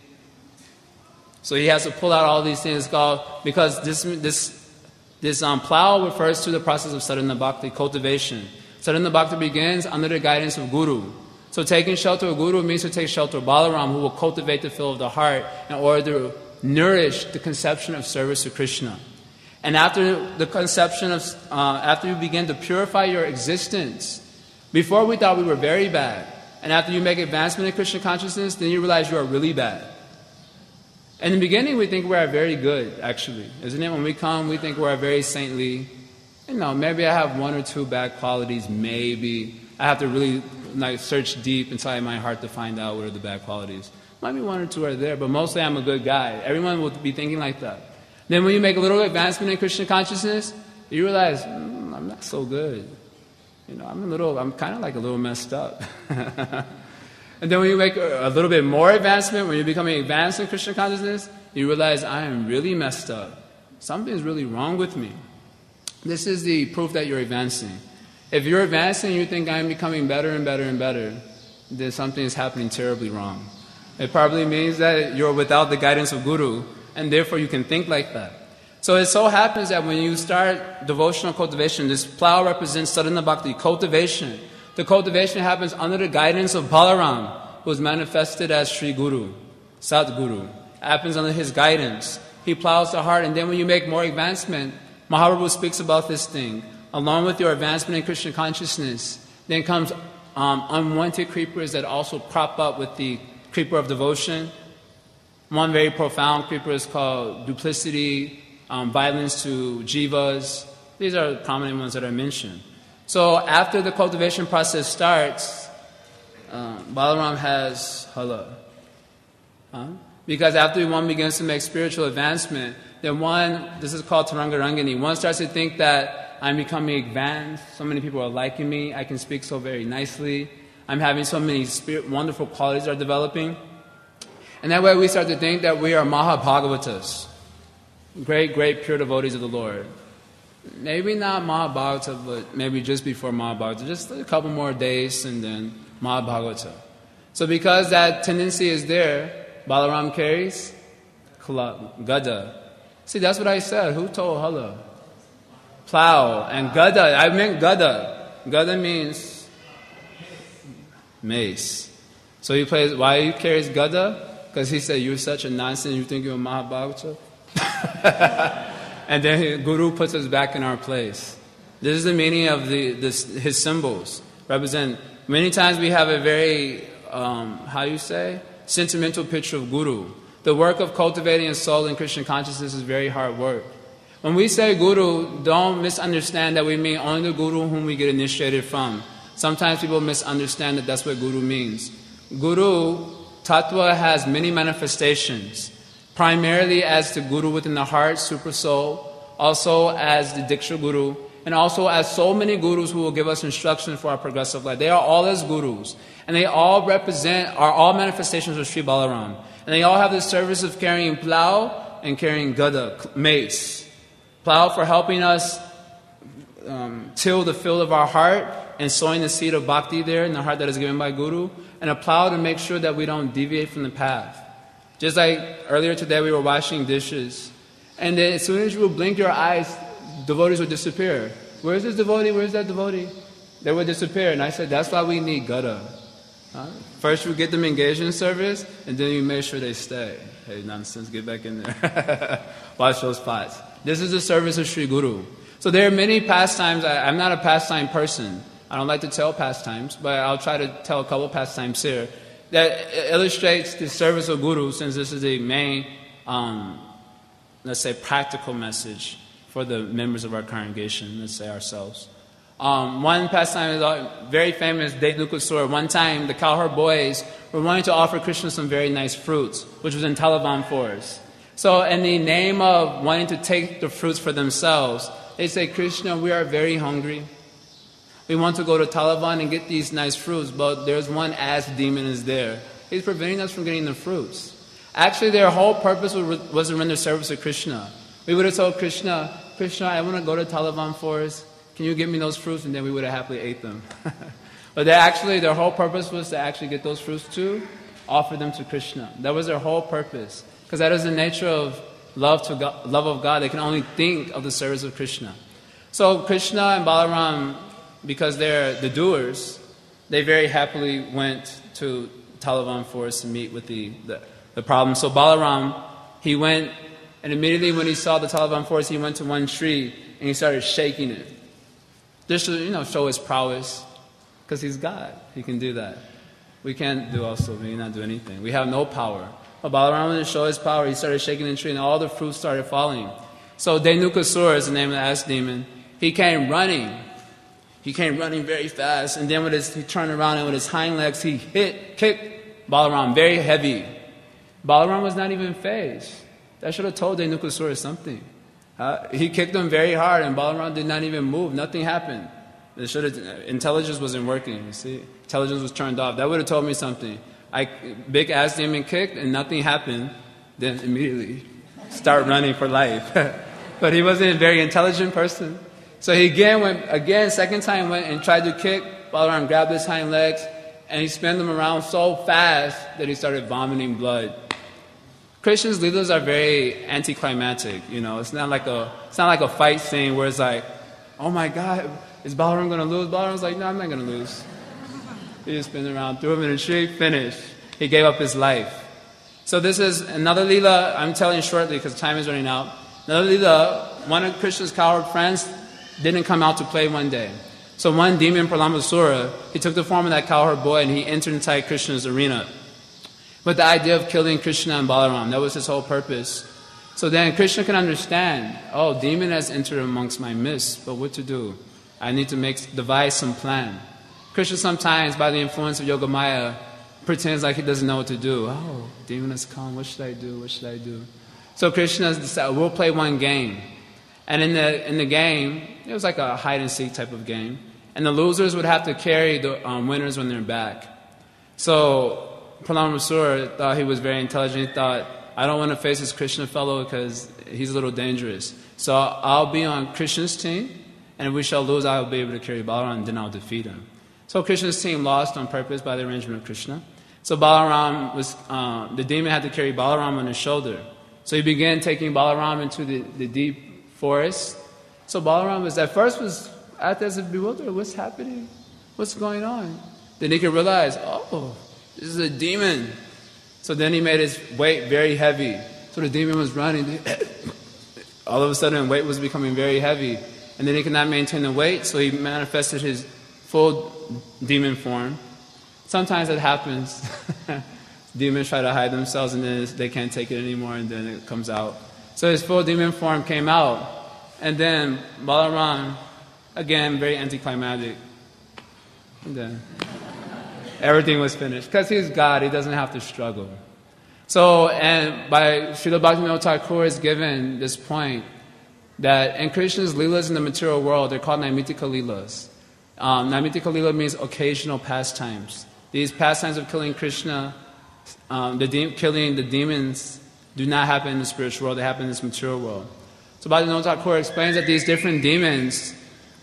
So he has to pull out all these things because this plow refers to the process of sadhana bhakti, cultivation. Sadhana bhakti begins under the guidance of Guru. So taking shelter of Guru means to take shelter of Balaram, who will cultivate the field of the heart in order to nourish the conception of service to Krishna. And after the conception of, after you begin to purify your existence, before we thought we were very bad, and after you make advancement in Krishna consciousness, then you realize you are really bad. In the beginning, we think we are very good, actually. Isn't it? When we come, we think we are very saintly. Maybe I have one or two bad qualities, maybe. I have to really search deep inside my heart to find out what are the bad qualities. Maybe one or two are there, but mostly I'm a good guy. Everyone will be thinking like that. Then when you make a little advancement in Krishna consciousness, you realize, I'm not so good. I'm kind of like a little messed up. And then when you make a little bit more advancement, when you're becoming advanced in Krishna consciousness, you realize, I am really messed up. Something's really wrong with me. This is the proof that you're advancing. If you're advancing and you think I'm becoming better and better and better, then something is happening terribly wrong. It probably means that you're without the guidance of Guru, and therefore you can think like that. So it so happens that when you start devotional cultivation, this plow represents sadhana bhakti, cultivation. The cultivation happens under the guidance of Balaram, who is manifested as Sri Guru, Sadguru. It happens under his guidance. He plows the heart, and then when you make more advancement, Mahaprabhu speaks about this thing. Along with your advancement in Krishna consciousness, then comes unwanted creepers that also crop up with the creeper of devotion. One very profound creeper is called duplicity, violence to jivas. These are the prominent ones that I mentioned. So after the cultivation process starts, Balaram has hala. Because after one begins to make spiritual advancement, then this is called Taranga Rangini. One starts to think that I'm becoming advanced, so many people are liking me, I can speak so very nicely, I'm having so many wonderful qualities are developing. And that way we start to think that we are Mahabhagavatas, great, great pure devotees of the Lord. Maybe not Mahabhagavata, but maybe just before Mahabhagavata, just a couple more days and then Mahabhagavata. So because that tendency is there, Balaram carries Gada. See, that's what I said. Who told Hala? Plow. And Gada, I meant Gada. Gada means mace. So he plays, why he carries Gada? because he said, "You're such a nonsense, you think you're a Mahabhagavata?" And then Guru puts us back in our place. This is the meaning of his symbols. Represent. Many times we have a very, sentimental picture of Guru. The work of cultivating a soul in Krishna consciousness is very hard work. When we say Guru, don't misunderstand that we mean only the Guru whom we get initiated from. Sometimes people misunderstand that that's what Guru means. Guru, Tattva, has many manifestations. Primarily as the Guru within the heart, Super Soul, also as the Diksha Guru, and also as so many Gurus who will give us instruction for our progressive life. They are all as Gurus, and they all are all manifestations of Sri Balaram. And they all have the service of carrying plow and carrying gada, mace. Plow for helping us till the field of our heart and sowing the seed of bhakti there in the heart that is given by Guru, and a plow to make sure that we don't deviate from the path. Just like earlier today we were washing dishes, and then as soon as you would blink your eyes, devotees would disappear. Where's this devotee? Where's that devotee? They would disappear. And I said, that's why we need gada. First you get them engaged in service, and then you make sure they stay. Hey, nonsense, get back in there. Watch those pots. This is the service of Sri Guru. So there are many pastimes. I'm not a pastime person. I don't like to tell pastimes, but I'll try to tell a couple pastimes here that illustrates the service of Guru, since this is the main, let's say, practical message for the members of our congregation, let's say ourselves. One pastime is very famous, Dainukasura. One time, the cowherd boys were wanting to offer Krishna some very nice fruits, which was in Talavan forest. So in the name of wanting to take the fruits for themselves, they say, Krishna, we are very hungry. We want to go to Talavan and get these nice fruits, but there's one ass demon is there. He's preventing us from getting the fruits. Actually, their whole purpose was to render service to Krishna. We would have told Krishna, I want to go to Talavan forest. Can you give me those fruits? And then we would have happily ate them. But their whole purpose was to actually get those fruits too, offer them to Krishna. That was their whole purpose. Because that is the nature of love of God. They can only think of the service of Krishna. So Krishna and Balaram, because they're the doers, they very happily went to Talavan forest to meet with the problem. So Balaram, he went, and immediately when he saw the Talavan forest, he went to one tree and he started shaking it. Just to, show his prowess. Because he's God. He can do that. We can't do also, we cannot do anything. We have no power. But Balaram, wanted to show his power, he started shaking the tree and all the fruits started falling. So Dainukasura is the name of the ass demon. He came running. He came running very fast. And then he turned around and with his hind legs, he kicked Balaram very heavy. Balaram was not even fazed. That should have told Dainukasura something. He kicked him very hard and Balaram did not even move. Nothing happened. Intelligence wasn't working, you see. Intelligence was turned off. That would have told me something. Big ass demon kicked and nothing happened. Then immediately start running for life. But he wasn't a very intelligent person. So he second time went and tried to kick. Balaram grabbed his hind legs and he spun them around so fast that he started vomiting blood. Krishna's leelas are very anticlimactic, It's not like a fight scene where it's like, oh my God, is Balaram going to lose? Balaram's like, no, I'm not going to lose. He just spun around, threw him in a tree, finished. He gave up his life. So this is another leela, I'm telling you shortly because time is running out. Another leela, one of Krishna's cowherd friends didn't come out to play one day. So one demon, Pralambasura, he took the form of that cowherd boy and he entered inside Krishna's arena. With the idea of killing Krishna and Balaram, that was his whole purpose. So then Krishna can understand, demon has entered amongst my midst, but what to do? I need to devise some plan. Krishna sometimes, by the influence of Yogamaya, pretends like he doesn't know what to do. Demon has come, what should I do? What should I do? So Krishna decided, we'll play one game. And in the game, it was like a hide and seek type of game. And the losers would have to carry the winners on their back. So Pralambasura thought he was very intelligent. He thought, I don't want to face this Krishna fellow because he's a little dangerous. So I'll be on Krishna's team, and if we shall lose, I'll be able to carry Balaram, and then I'll defeat him. So Krishna's team lost on purpose by the arrangement of Krishna. So the demon had to carry Balaram on his shoulder. So he began taking Balaram into the deep forest. So Balaram was acted as if bewildered. What's happening? What's going on? Then he could realize, this is a demon. So then he made his weight very heavy. So the demon was running. All of a sudden, weight was becoming very heavy. And then he could not maintain the weight, so he manifested his full demon form. Sometimes it happens. Demons try to hide themselves, and then they can't take it anymore, and then it comes out. So his full demon form came out. And then Balaram, again, very anticlimactic. And then everything was finished. Because he's God, he doesn't have to struggle. So, and by Srila Bhaktivinoda Thakur is given this point that in Krishna's leelas in the material world, they're called Naimitika leelas. Naimitika leela means occasional pastimes. These pastimes of killing Krishna, killing the demons, do not happen in the spiritual world, they happen in this material world. So Bhaktivinoda Thakur explains that these different demons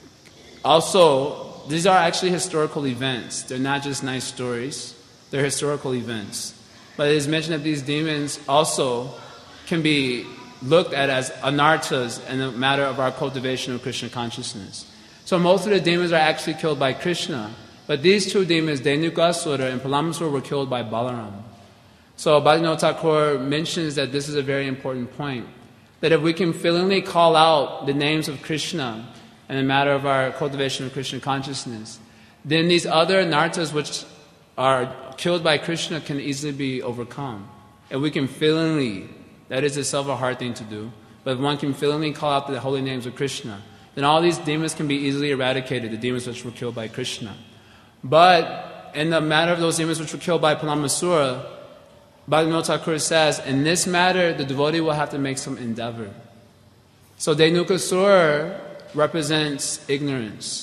also, these are actually historical events. They're not just nice stories, they're historical events. But it is mentioned that these demons also can be looked at as anarthas in the matter of our cultivation of Krishna consciousness. So most of the demons are actually killed by Krishna. But these two demons, Dhenukasura and Palamasura, were killed by Balaram. So Bhaktivinoda Thakur mentions that this is a very important point. That if we can feelingly call out the names of Krishna in the matter of our cultivation of Krishna consciousness, then these other anarthas which are killed by Krishna can easily be overcome. If we can feelingly, that is itself a hard thing to do, but if one can feelingly call out the holy names of Krishna, then all these demons can be easily eradicated, the demons which were killed by Krishna. But in the matter of those demons which were killed by Palamasura, Bhaktivinoda Thakur says, in this matter, the devotee will have to make some endeavor. So Dhenukasura represents ignorance.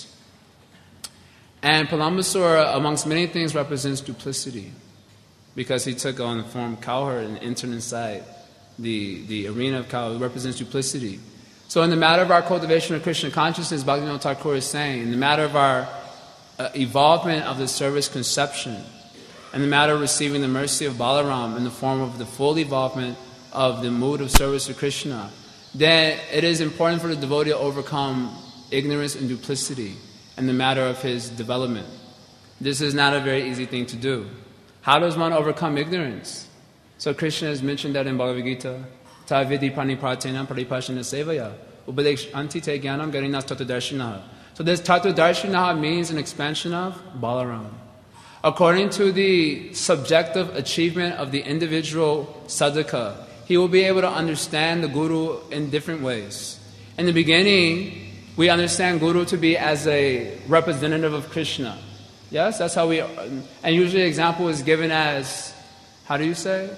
And Palamasura, amongst many things, represents duplicity. Because he took on the form of cowherd and entered inside the arena of cow. It represents duplicity. So in the matter of our cultivation of Krishna consciousness, Bhaktivinoda Thakur is saying, in the matter of our evolvement of the service conception, in the matter of receiving the mercy of Balaram in the form of the full evolvement of the mood of service to Krishna, then it is important for the devotee to overcome ignorance and duplicity in the matter of his development. This is not a very easy thing to do. How does one overcome ignorance? So Krishna has mentioned that in Bhagavad Gita, Ta vidi pranipratena paripashana sevaya upadeksh antite jnanam garinas tatudarshinaha. So this tatudarshinaha means an expansion of Balaram. According to the subjective achievement of the individual sadhaka, he will be able to understand the Guru in different ways. In the beginning, we understand Guru to be as a representative of Krishna. Yes, that's how we... And usually the example is given as, how do you say?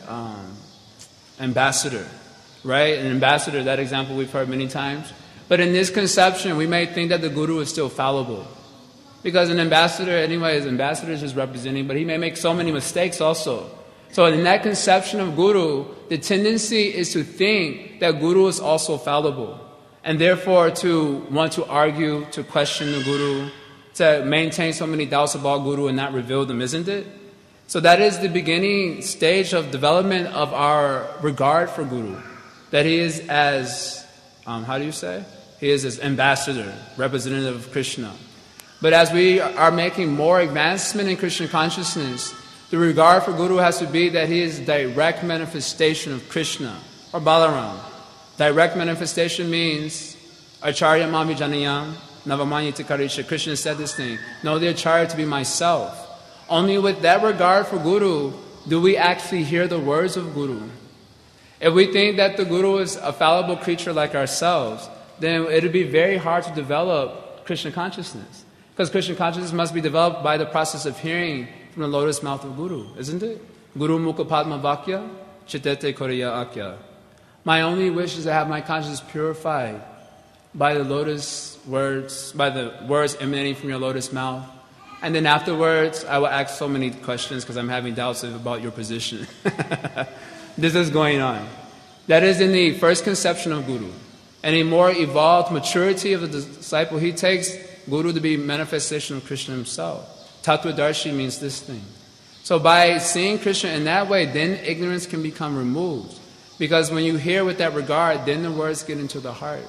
Ambassador. Right? An ambassador, that example we've heard many times. But in this conception, we may think that the Guru is still fallible. Because an ambassador, anyways, ambassador is just representing, but he may make so many mistakes also. So in that conception of Guru, the tendency is to think that Guru is also fallible. And therefore to want to argue, to question the Guru, to maintain so many doubts about Guru and not reveal them, isn't it? So that is the beginning stage of development of our regard for Guru. That he is as, how do you say? He is as ambassador, representative of Krishna. But as we are making more advancement in Krishna consciousness, the regard for Guru has to be that he is direct manifestation of Krishna, or Balaram. Direct manifestation means, Acharya Mami Janayam, Navamanyati Karisha. Krishna said this thing, know the Acharya to be myself. Only with that regard for Guru do we actually hear the words of Guru. If we think that the Guru is a fallible creature like ourselves, then it would be very hard to develop Krishna consciousness. Because Krishna consciousness must be developed by the process of hearing from the lotus mouth of Guru, isn't it? Guru Mukha Padma Vakya, Chitete Koriya Akya. My only wish is to have my consciousness purified by the lotus words, by the words emanating from your lotus mouth. And then afterwards, I will ask so many questions because I'm having doubts about your position. This is going on. That is in the first conception of Guru. And a more evolved maturity of the disciple, he takes Guru to be manifestation of Krishna himself. Tattvadarshi means this thing. So by seeing Krishna in that way, then ignorance can become removed. Because when you hear with that regard, then the words get into the heart.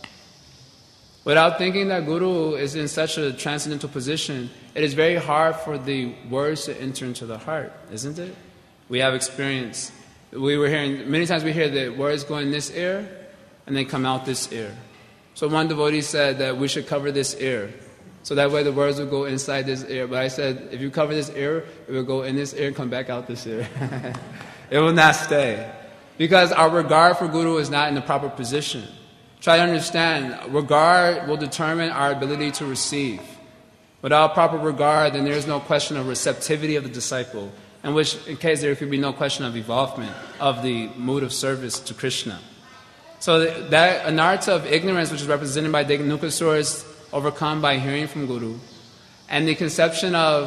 Without thinking that Guru is in such a transcendental position, it is very hard for the words to enter into the heart, isn't it? We have experience. We were hearing, many times we hear the words go in this ear and they come out this ear. So one devotee said that we should cover this ear. So that way the words will go inside this ear. But I said, if you cover this ear, it will go in this ear and come back out this ear. It will not stay. Because our regard for Guru is not in the proper position. Try to understand, regard will determine our ability to receive. Without proper regard, then there is no question of receptivity of the disciple, in which in case there could be no question of evolvement of the mood of service to Krishna. So that anartha of ignorance, which is represented by Deganukasura, is overcome by hearing from Guru. And the conception of,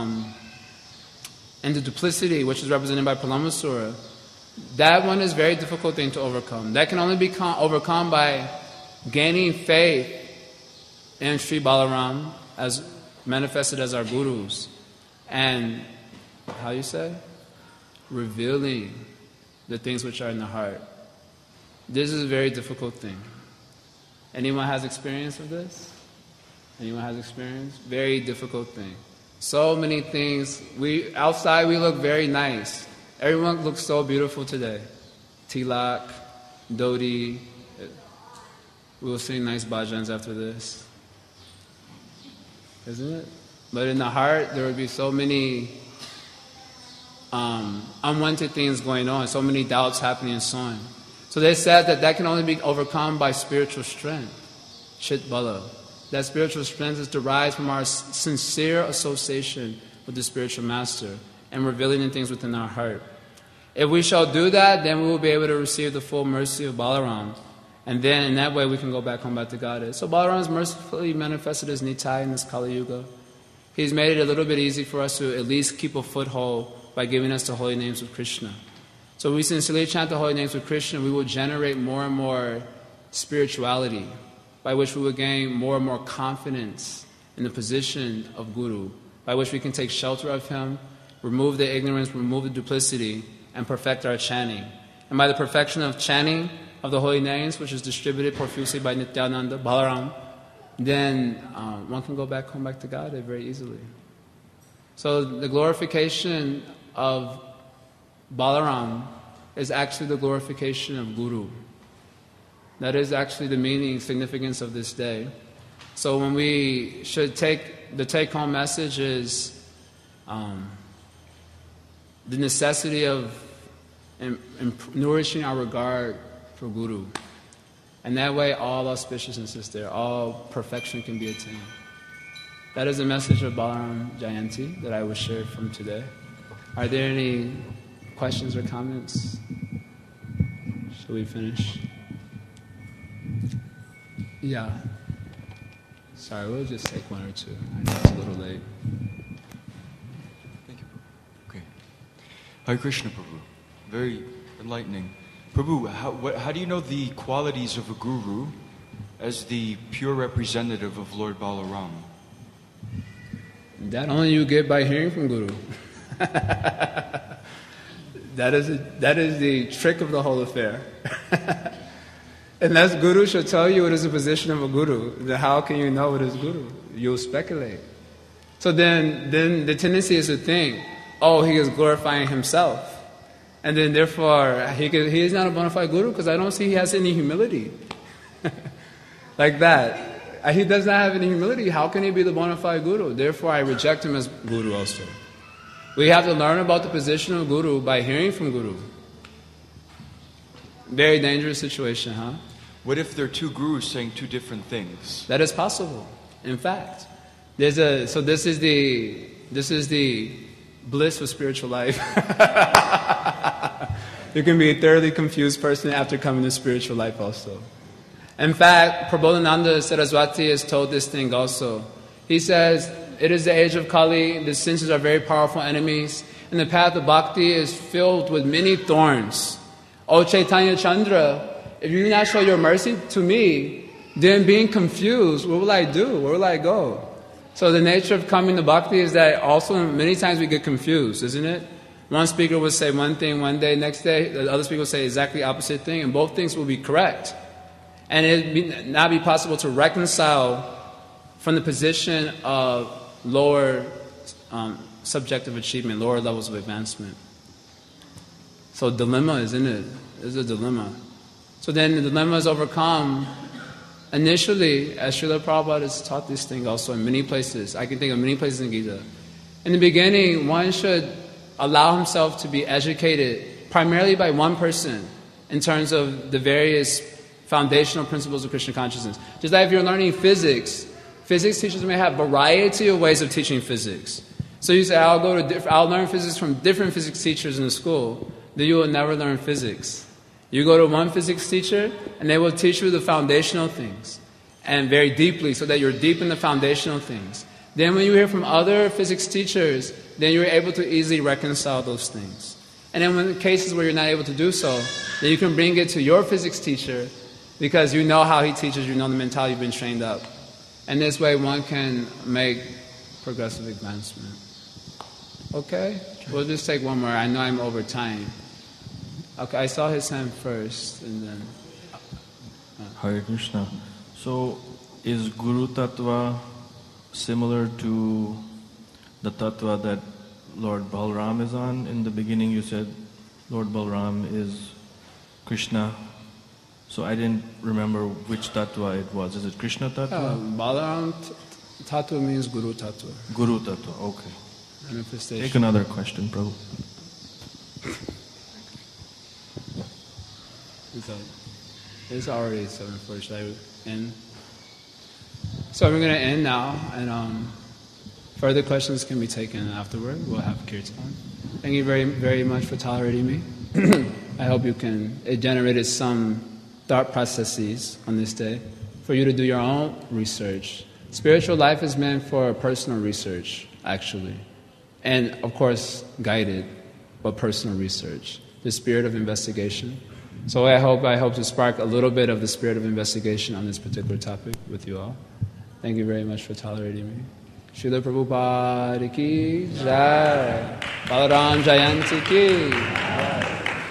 and the duplicity, which is represented by Pralamasura, that one is a very difficult thing to overcome. That can only be overcome by gaining faith in Sri Balaram as manifested as our gurus. And, how you say? Revealing the things which are in the heart. This is a very difficult thing. Anyone has experience of this? Anyone has experience? Very difficult thing. So many things. Outside we look very nice. Everyone looks so beautiful today. Tilak, Dodi. We will sing nice bhajans after this. Isn't it? But in the heart, there will be so many unwanted things going on, so many doubts happening and so on. So they said that can only be overcome by spiritual strength. Chit Bala. That spiritual strength is derived from our sincere association with the spiritual master and revealing the things within our heart. If we shall do that, then we will be able to receive the full mercy of Balaram. And then in that way we can go back home back to Godhead. So Balaram is mercifully manifested as Nitai in this Kali Yuga. He's made it a little bit easy for us to at least keep a foothold by giving us the holy names of Krishna. So we sincerely chant the holy names of Krishna, we will generate more and more spirituality, by which we will gain more and more confidence in the position of Guru, by which we can take shelter of him, remove the ignorance, remove the duplicity, and perfect our chanting. And by the perfection of chanting of the holy names, which is distributed profusely by Nityananda, Balaram, then one can go back home back to Godhead very easily. So the glorification of Balaram is actually the glorification of Guru. That is actually the meaning, significance of this day. So when we should the take-home message is the necessity of nourishing our regard for Guru. And that way all auspiciousness is there, all perfection can be attained. That is the message of Balaram Jayanti that I will share from today. Are there any questions or comments? Shall we finish? Yeah. Sorry, we'll just take one or two. I know it's a little late. Thank you, Prabhu. Okay. Hare Krishna, Prabhu. Very enlightening. Prabhu, how do you know the qualities of a guru as the pure representative of Lord Balaram? That only you get by hearing from Guru. That is the trick of the whole affair. Unless Guru should tell you what is the position of a Guru, then how can you know what is Guru? You'll speculate. So then the tendency is to think, oh, he is glorifying himself. And then therefore, he is not a bona fide Guru because I don't see he has any humility. Like that. He does not have any humility. How can he be the bona fide Guru? Therefore, I reject him as Guru also. We have to learn about the position of Guru by hearing from Guru. Very dangerous situation, huh? What if there are two gurus saying two different things? That is possible. In fact, this is the bliss of spiritual life. You can be a thoroughly confused person after coming to spiritual life also. In fact, Prabodhananda Saraswati has told this thing also. He says, it is the age of Kali, the senses are very powerful enemies, and the path of bhakti is filled with many thorns. O Chaitanya Chandra, if you do not show your mercy to me, then being confused, what will I do? Where will I go? So the nature of coming to bhakti is that also many times we get confused, isn't it? One speaker will say one thing one day, next day the other speaker will say exactly the opposite thing, and both things will be correct. And it will not be possible to reconcile from the position of lower subjective achievement, lower levels of advancement. So dilemma, isn't it? It's a dilemma. So then the dilemma is overcome. Initially, as Srila Prabhupada has taught this thing also in many places, I can think of many places in Gita. In the beginning, one should allow himself to be educated primarily by one person in terms of the various foundational principles of Krishna consciousness. Just like if you're learning physics, physics teachers may have a variety of ways of teaching physics. So you say, I'll learn physics from different physics teachers in the school. Then you will never learn physics. You go to one physics teacher, and they will teach you the foundational things, and very deeply, so that you're deep in the foundational things. Then when you hear from other physics teachers, then you're able to easily reconcile those things. And then when cases where you're not able to do so, then you can bring it to your physics teacher, because you know how he teaches, you know the mentality, you've been trained up. And this way one can make progressive advancement. Okay? We'll just take one more. I know I'm over time. Okay, I saw his hand first, and then... Hare Krishna. So, is Guru Tattva similar to the Tattva that Lord Balram is on? In the beginning you said Lord Balram is Krishna. So I didn't remember which Tattva it was. Is it Krishna Tattva? Balaram Tattva means Guru Tattva. Guru Tattva, okay. Manifestation. Take another question, Prabhu. It's already 7:40. Should I end? So we're going to end now, and further questions can be taken afterward. We'll have kirtan. Thank you very, very much for tolerating me. I hope it generated some thought processes on this day for you to do your own research. Spiritual life is meant for personal research, actually. And, of course, guided, but personal research. The spirit of investigation. So I hope to spark a little bit of the spirit of investigation on this particular topic with you all. Thank you very much for tolerating me. Srila Prabhupada ki jai. Balaram Jayanti ki jai.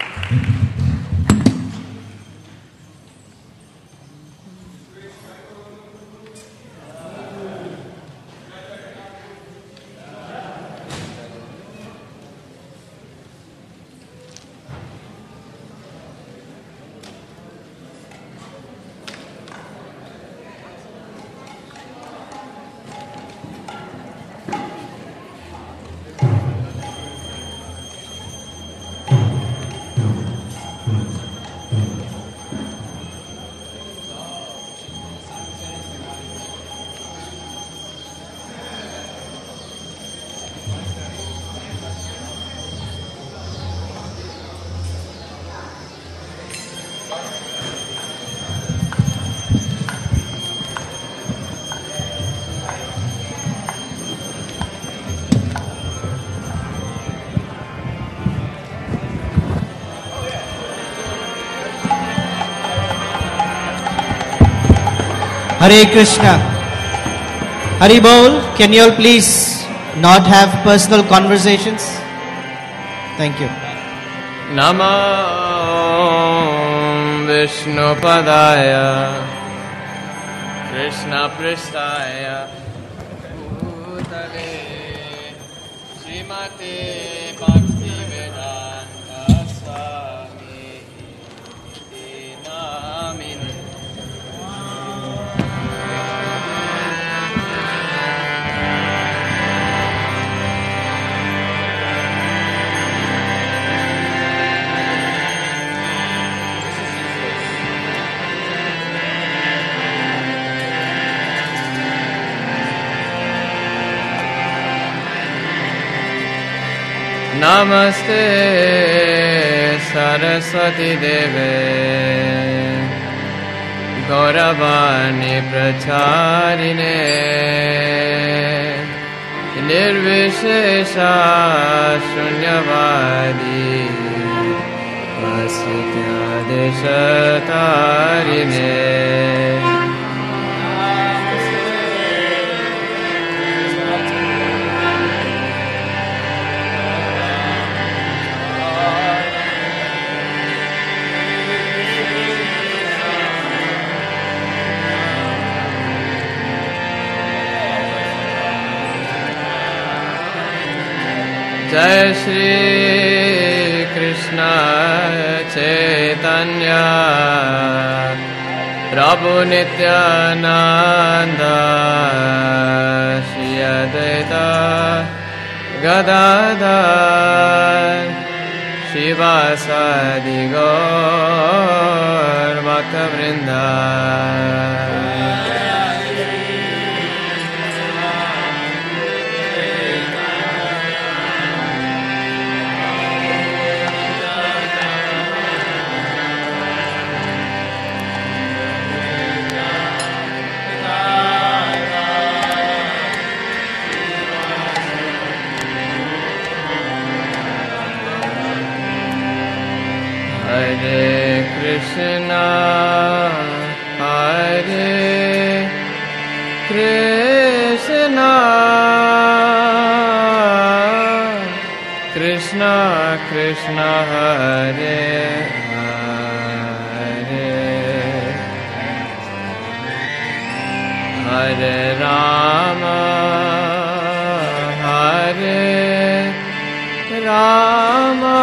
Hare Krishna. Hari Bol, can you all please not have personal conversations? Thank you. Namo Vishnu Padaya Krishna Pristaya Bhutale Srimate Bhakti Vedanta Swami Namini. Namaste Saraswati Deve Gauravani Pracharine Nirvishesha Shunyavadi Vasitya Deshatarine. Jai Shri Krishna Chaitanya Prabhu Nityanand Shri Advaita Gadadhar शिवासादि Gaur भक्तवृंद Hare Krishna, Krishna Krishna Hare Hare, Hare Rama, Hare Rama,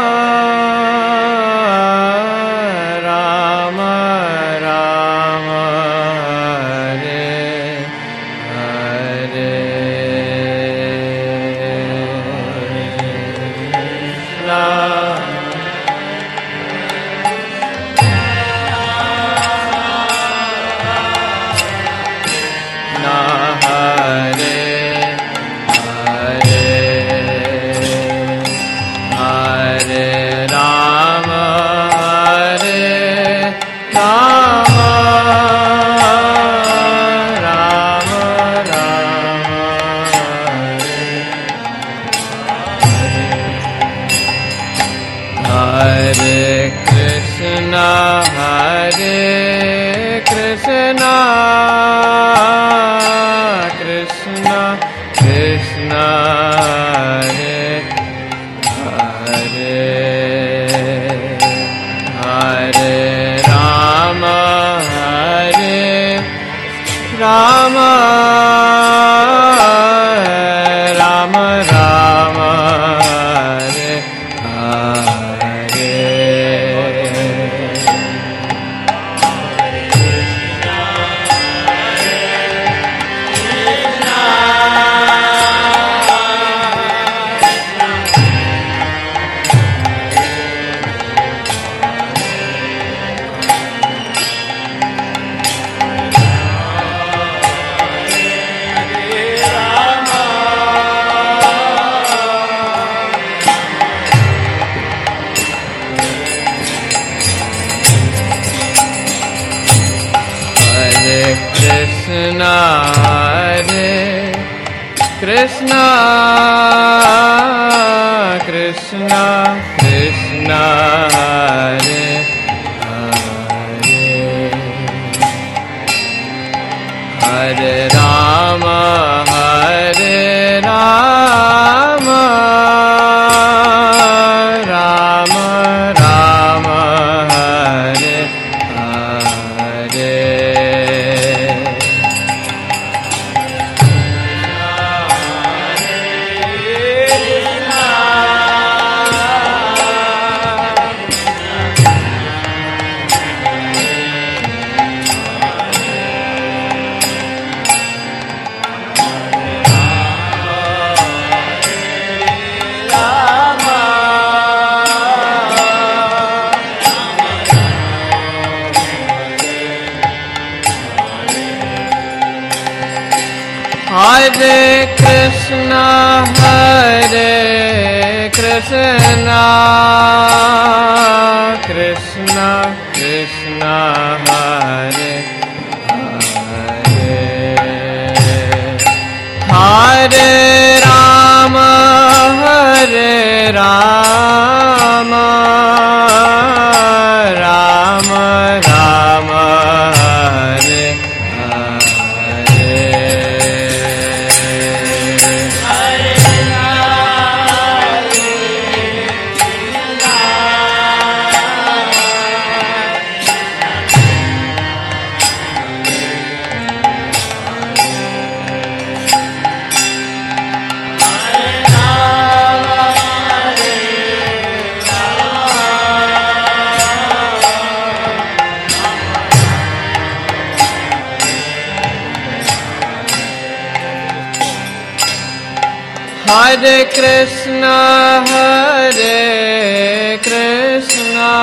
Hare Krishna, Hare Krishna,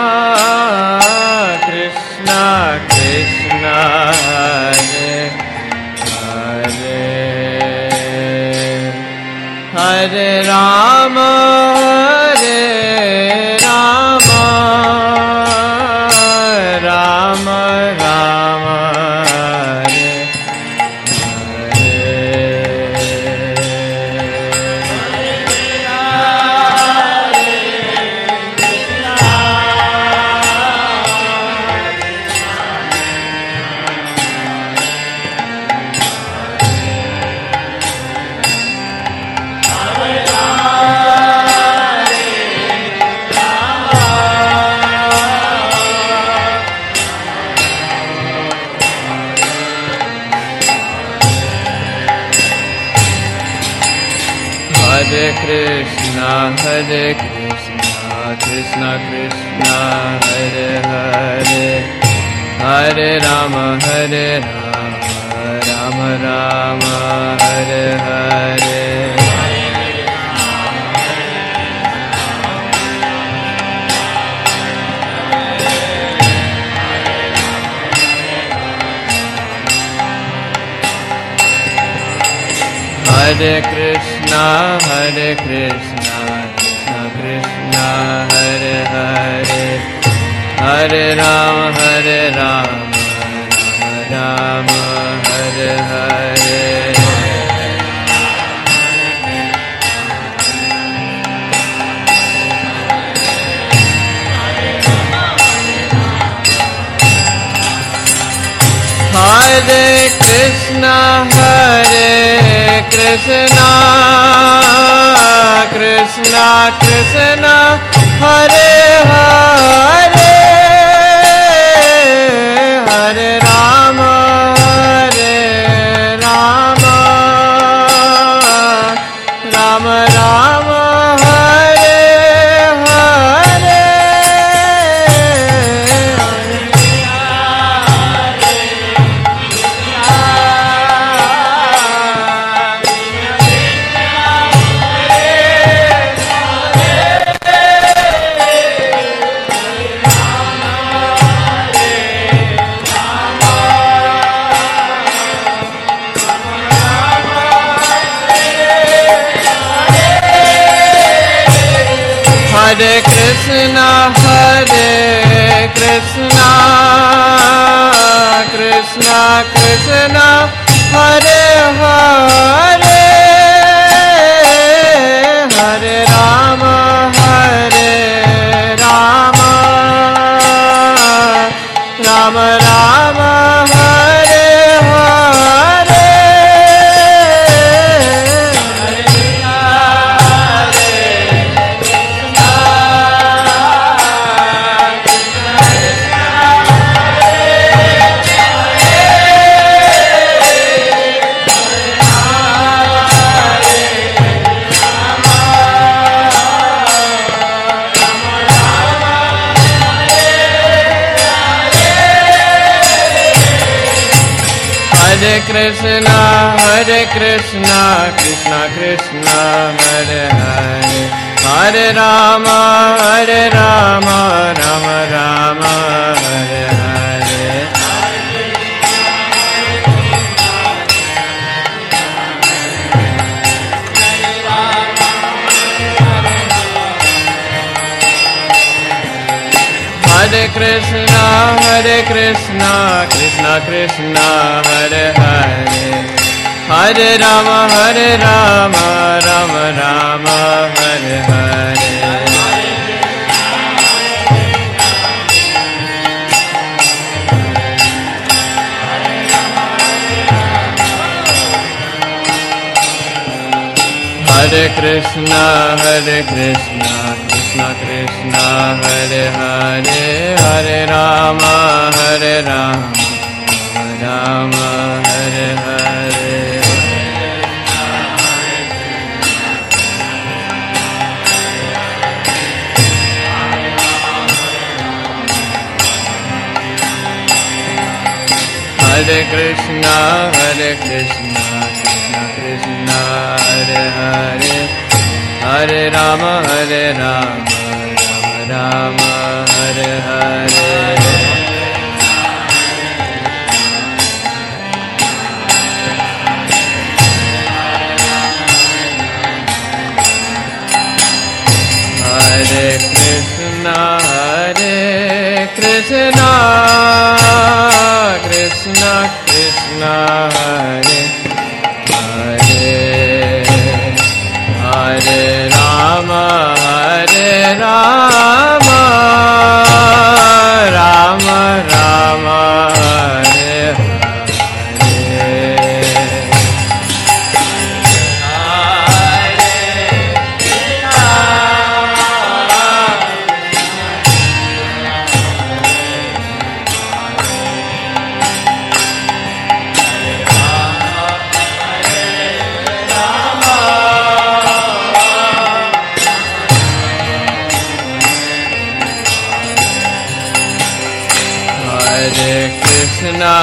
Krishna Krishna, Hare Hare, Hare Rama, Hare Rama, Rama Rama, Hare Hare Krishna, Hare Krishna, Krishna Krishna, Hare Hare, Hare Rama, Hare Rama, Rama Rama, Hare Hare. Hare Krishna, Hare Krishna, Krishna Krishna, Hare Hare, Hare Rama, Hare Rama, Rama Rama, Hare Hare. Hare Krishna, Hare Krishna, Krishna Krishna, Hare Hare, Hare Rama, Hare Rama, Rama Rama, Hare Hare. Hare Krishna, Hare Krishna, Krishna Krishna, Hare Hare, Hare Rama, Hare Rama, Rama Rama, Hare Hare. Hare Krishna, Hare Krishna, Krishna Krishna, Hare Hare, Hare Rama, Hare Rama, Rama Rama, Hare Hare. Hare Krishna, Hare Krishna, Krishna Krishna, Hare Hare, Hare Rama, Hare Rama, Rama Rama, Hare Hare. Hare Krishna, Hare Krishna, Krishna Krishna, Hare Hare, Hare Rama, Hare Rama, Rama Hare Hare. Hare Krishna, Krishna Krishna, Hare Hare, Hare Rama, Hare Rama, Rama Rama, Hare Hare. Hare Krishna, Krishna Krishna, Hare Hare, Hare Rama, Rama Rama, Hare Krishna,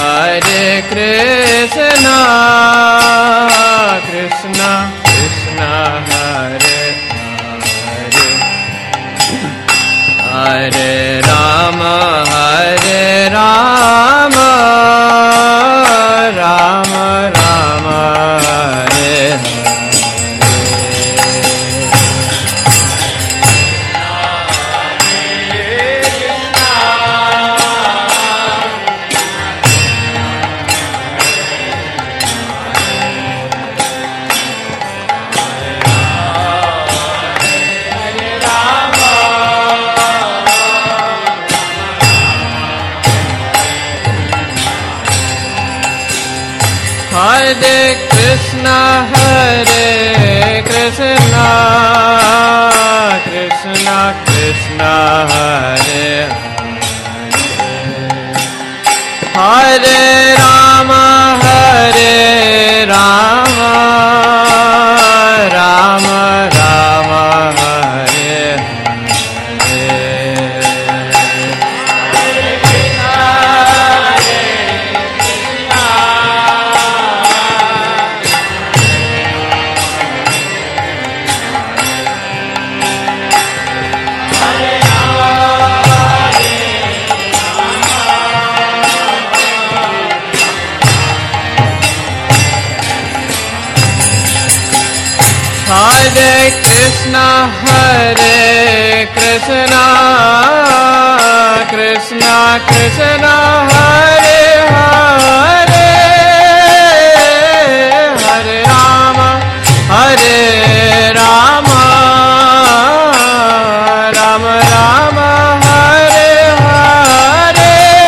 Krishna Krishna, Hare Hare, Hare Rama, Rama Rama, Hare Hare Krishna, Krishna Krishna, Hare Hare, Hare Rama, Rama Rama, Hare Hare Krishna, Krishna Krishna, Hare Hare, Hare Rama, Rama Rama, Hare Hare.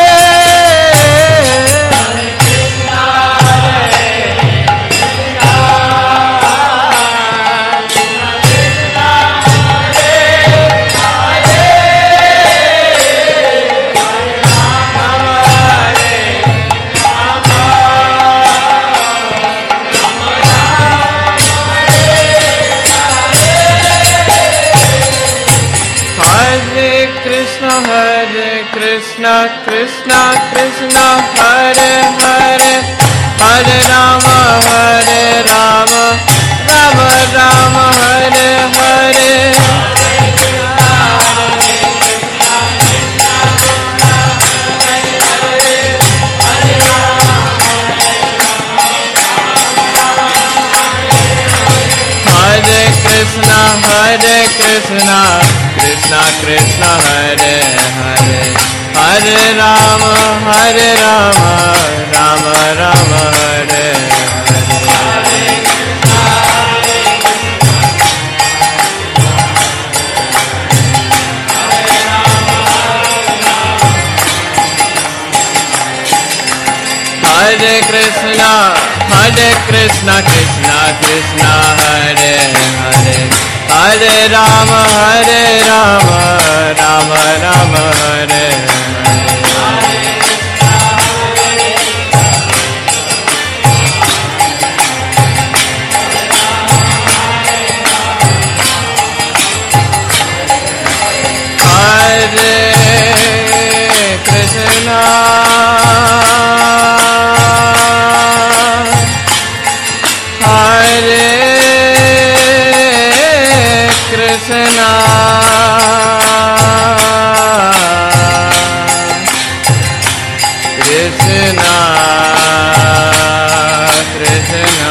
Krishna, Krishna Krishna, Hare Hare, Hare Rama, Rama Rama, Hare Hare. Hare Krishna, Krishna Krishna, Hare Hare, Hare Rama, Rama Rama, Hare Hare Krishna, Krishna Krishna, Hare Hare, Hare Rama, Rama Rama, Hare Hare Krishna, Hare Krishna Krishna Krishna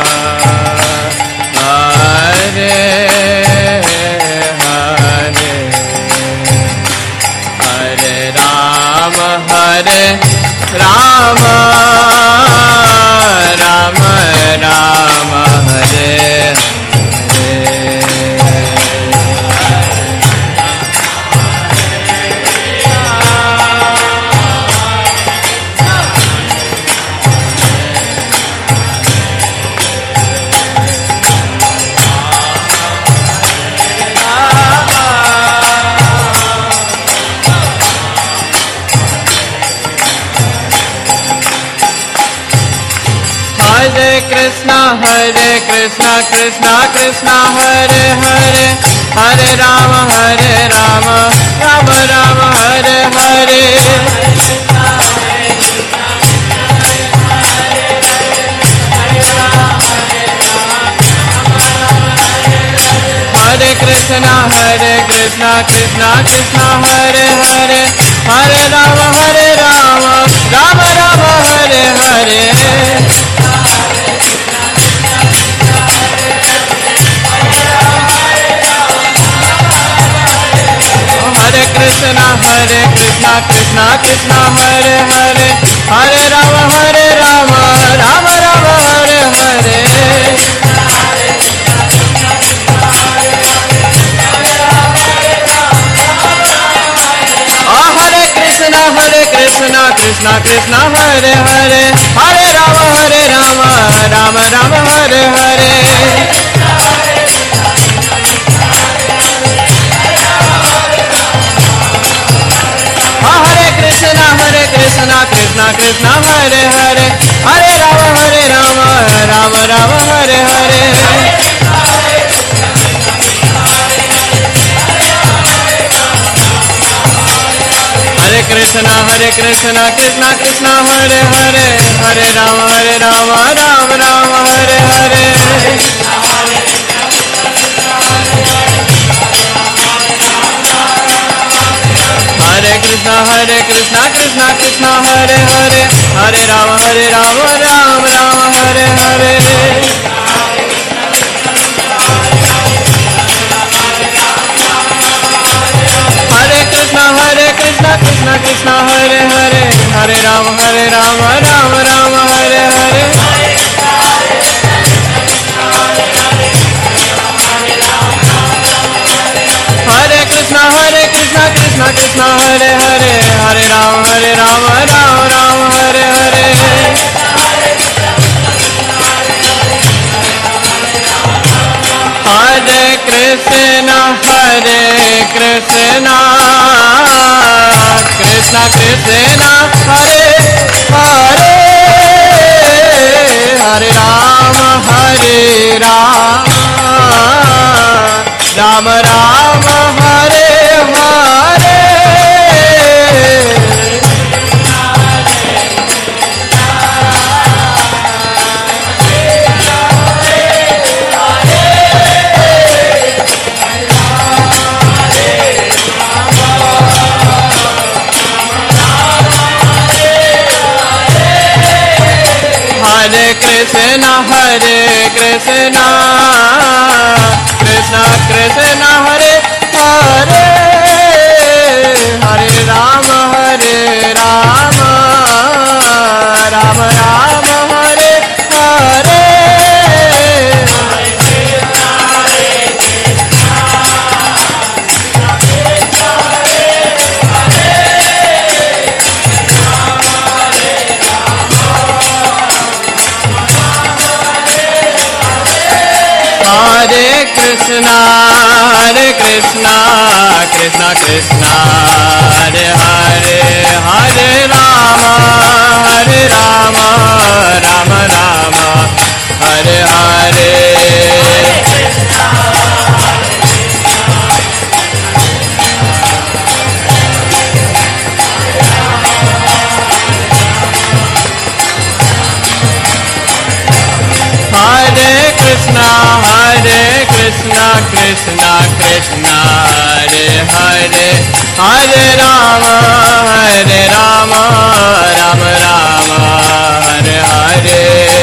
Hare Hare Hare Rama Hare Rama Rama Rama Hare Hare Krishna Krishna Krishna Hare Hare Hare Rama Rama Rama Hare Hare Hare Krishna Krishna Krishna Hare Hare Hare Rama Rama Rama Hare Hare Hare Krishna Krishna Krishna Hare Hare Hare Rama Rama Rama Hare Hare Hare Krishna Krishna Krishna Hare Hare Hare Rama Rama Rama Hare Hare Krishna Krishna Hare Hare Hare Rama Rama Rama Hare Hare Hare Krishna Krishna Krishna Hare Hare Hare Rama Rama Rama Hare Hare Hare Krishna Krishna Hare Hare Hare Rama Rama Hare Hare Hare Krishna Krishna Hare Hare Hare Rama Rama Hare Hare Hare Krishna Krishna Hare Hare Hare Rama Rama Hare Hare Hare Krishna Krishna Krishna Hare Hare Hare Rama Rama Rama Hare Hare Hare Krishna Krishna Krishna Hare Hare Hare Rama Rama Rama Hare Hare Hare Krishna Krishna Krishna Hare Hare Hare Rama Rama Rama Hare Hare Hare Krishna Krishna Krishna Hare Hare Hare Rama Rama Rama Hare Hare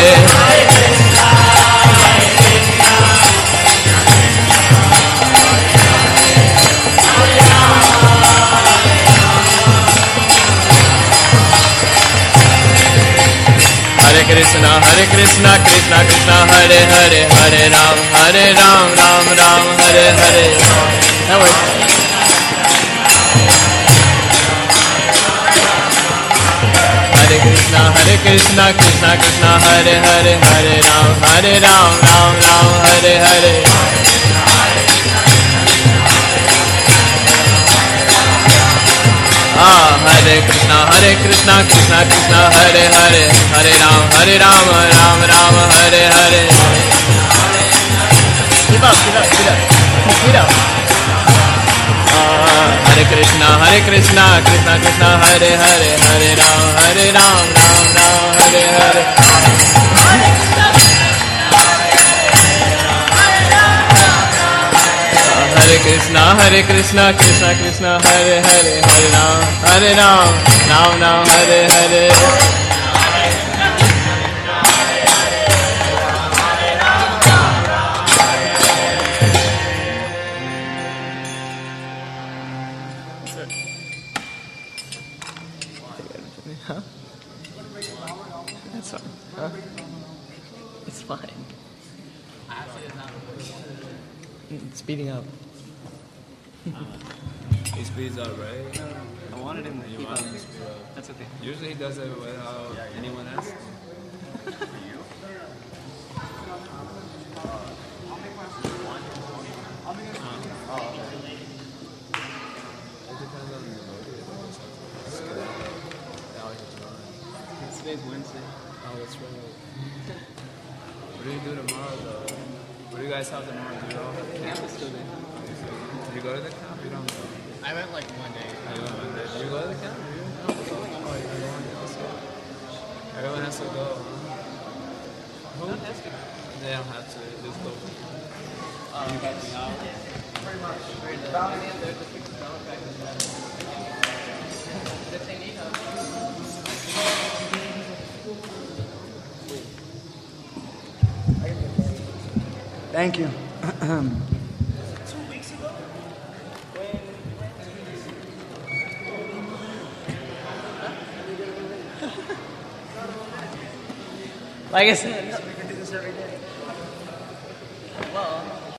Hare Krishna Krishna Krishna Hare Hare Hare Ram Ram Ram Hare Hare. That works. Hare Krishna Krishna Krishna Hare Hare Hare Ram Ram Ram Hare Hare. Hare Krishna Krishna Krishna Hare Hare Hare Ram Ram Hare Hare. Keep up. Hare Krishna Krishna Krishna Hare Hare Hare Ram Ram Hare Hare. Hare Krishna Krishna Hare Hare Hare Ram Ram Hare Hare. Huh? That's fine. Huh? It's fine. It's speeding up. He speeds up, right? I wanted him to keep up. That's okay. Usually he does it without anyone else. Today's Wednesday. Oh, that's right. What do you do tomorrow, though? What do you guys have tomorrow? Do you all have Camp is still there. Did you go to the camp? You don't go. I went like one day. You went one day. Did you go to the camp? You didn't? Oh, everyone has to go. Everyone has to go. Who? They don't have to. Just go. You guys out. Pretty much. There's the fixed dollar pack. The thing you have. Thank you. Like I said.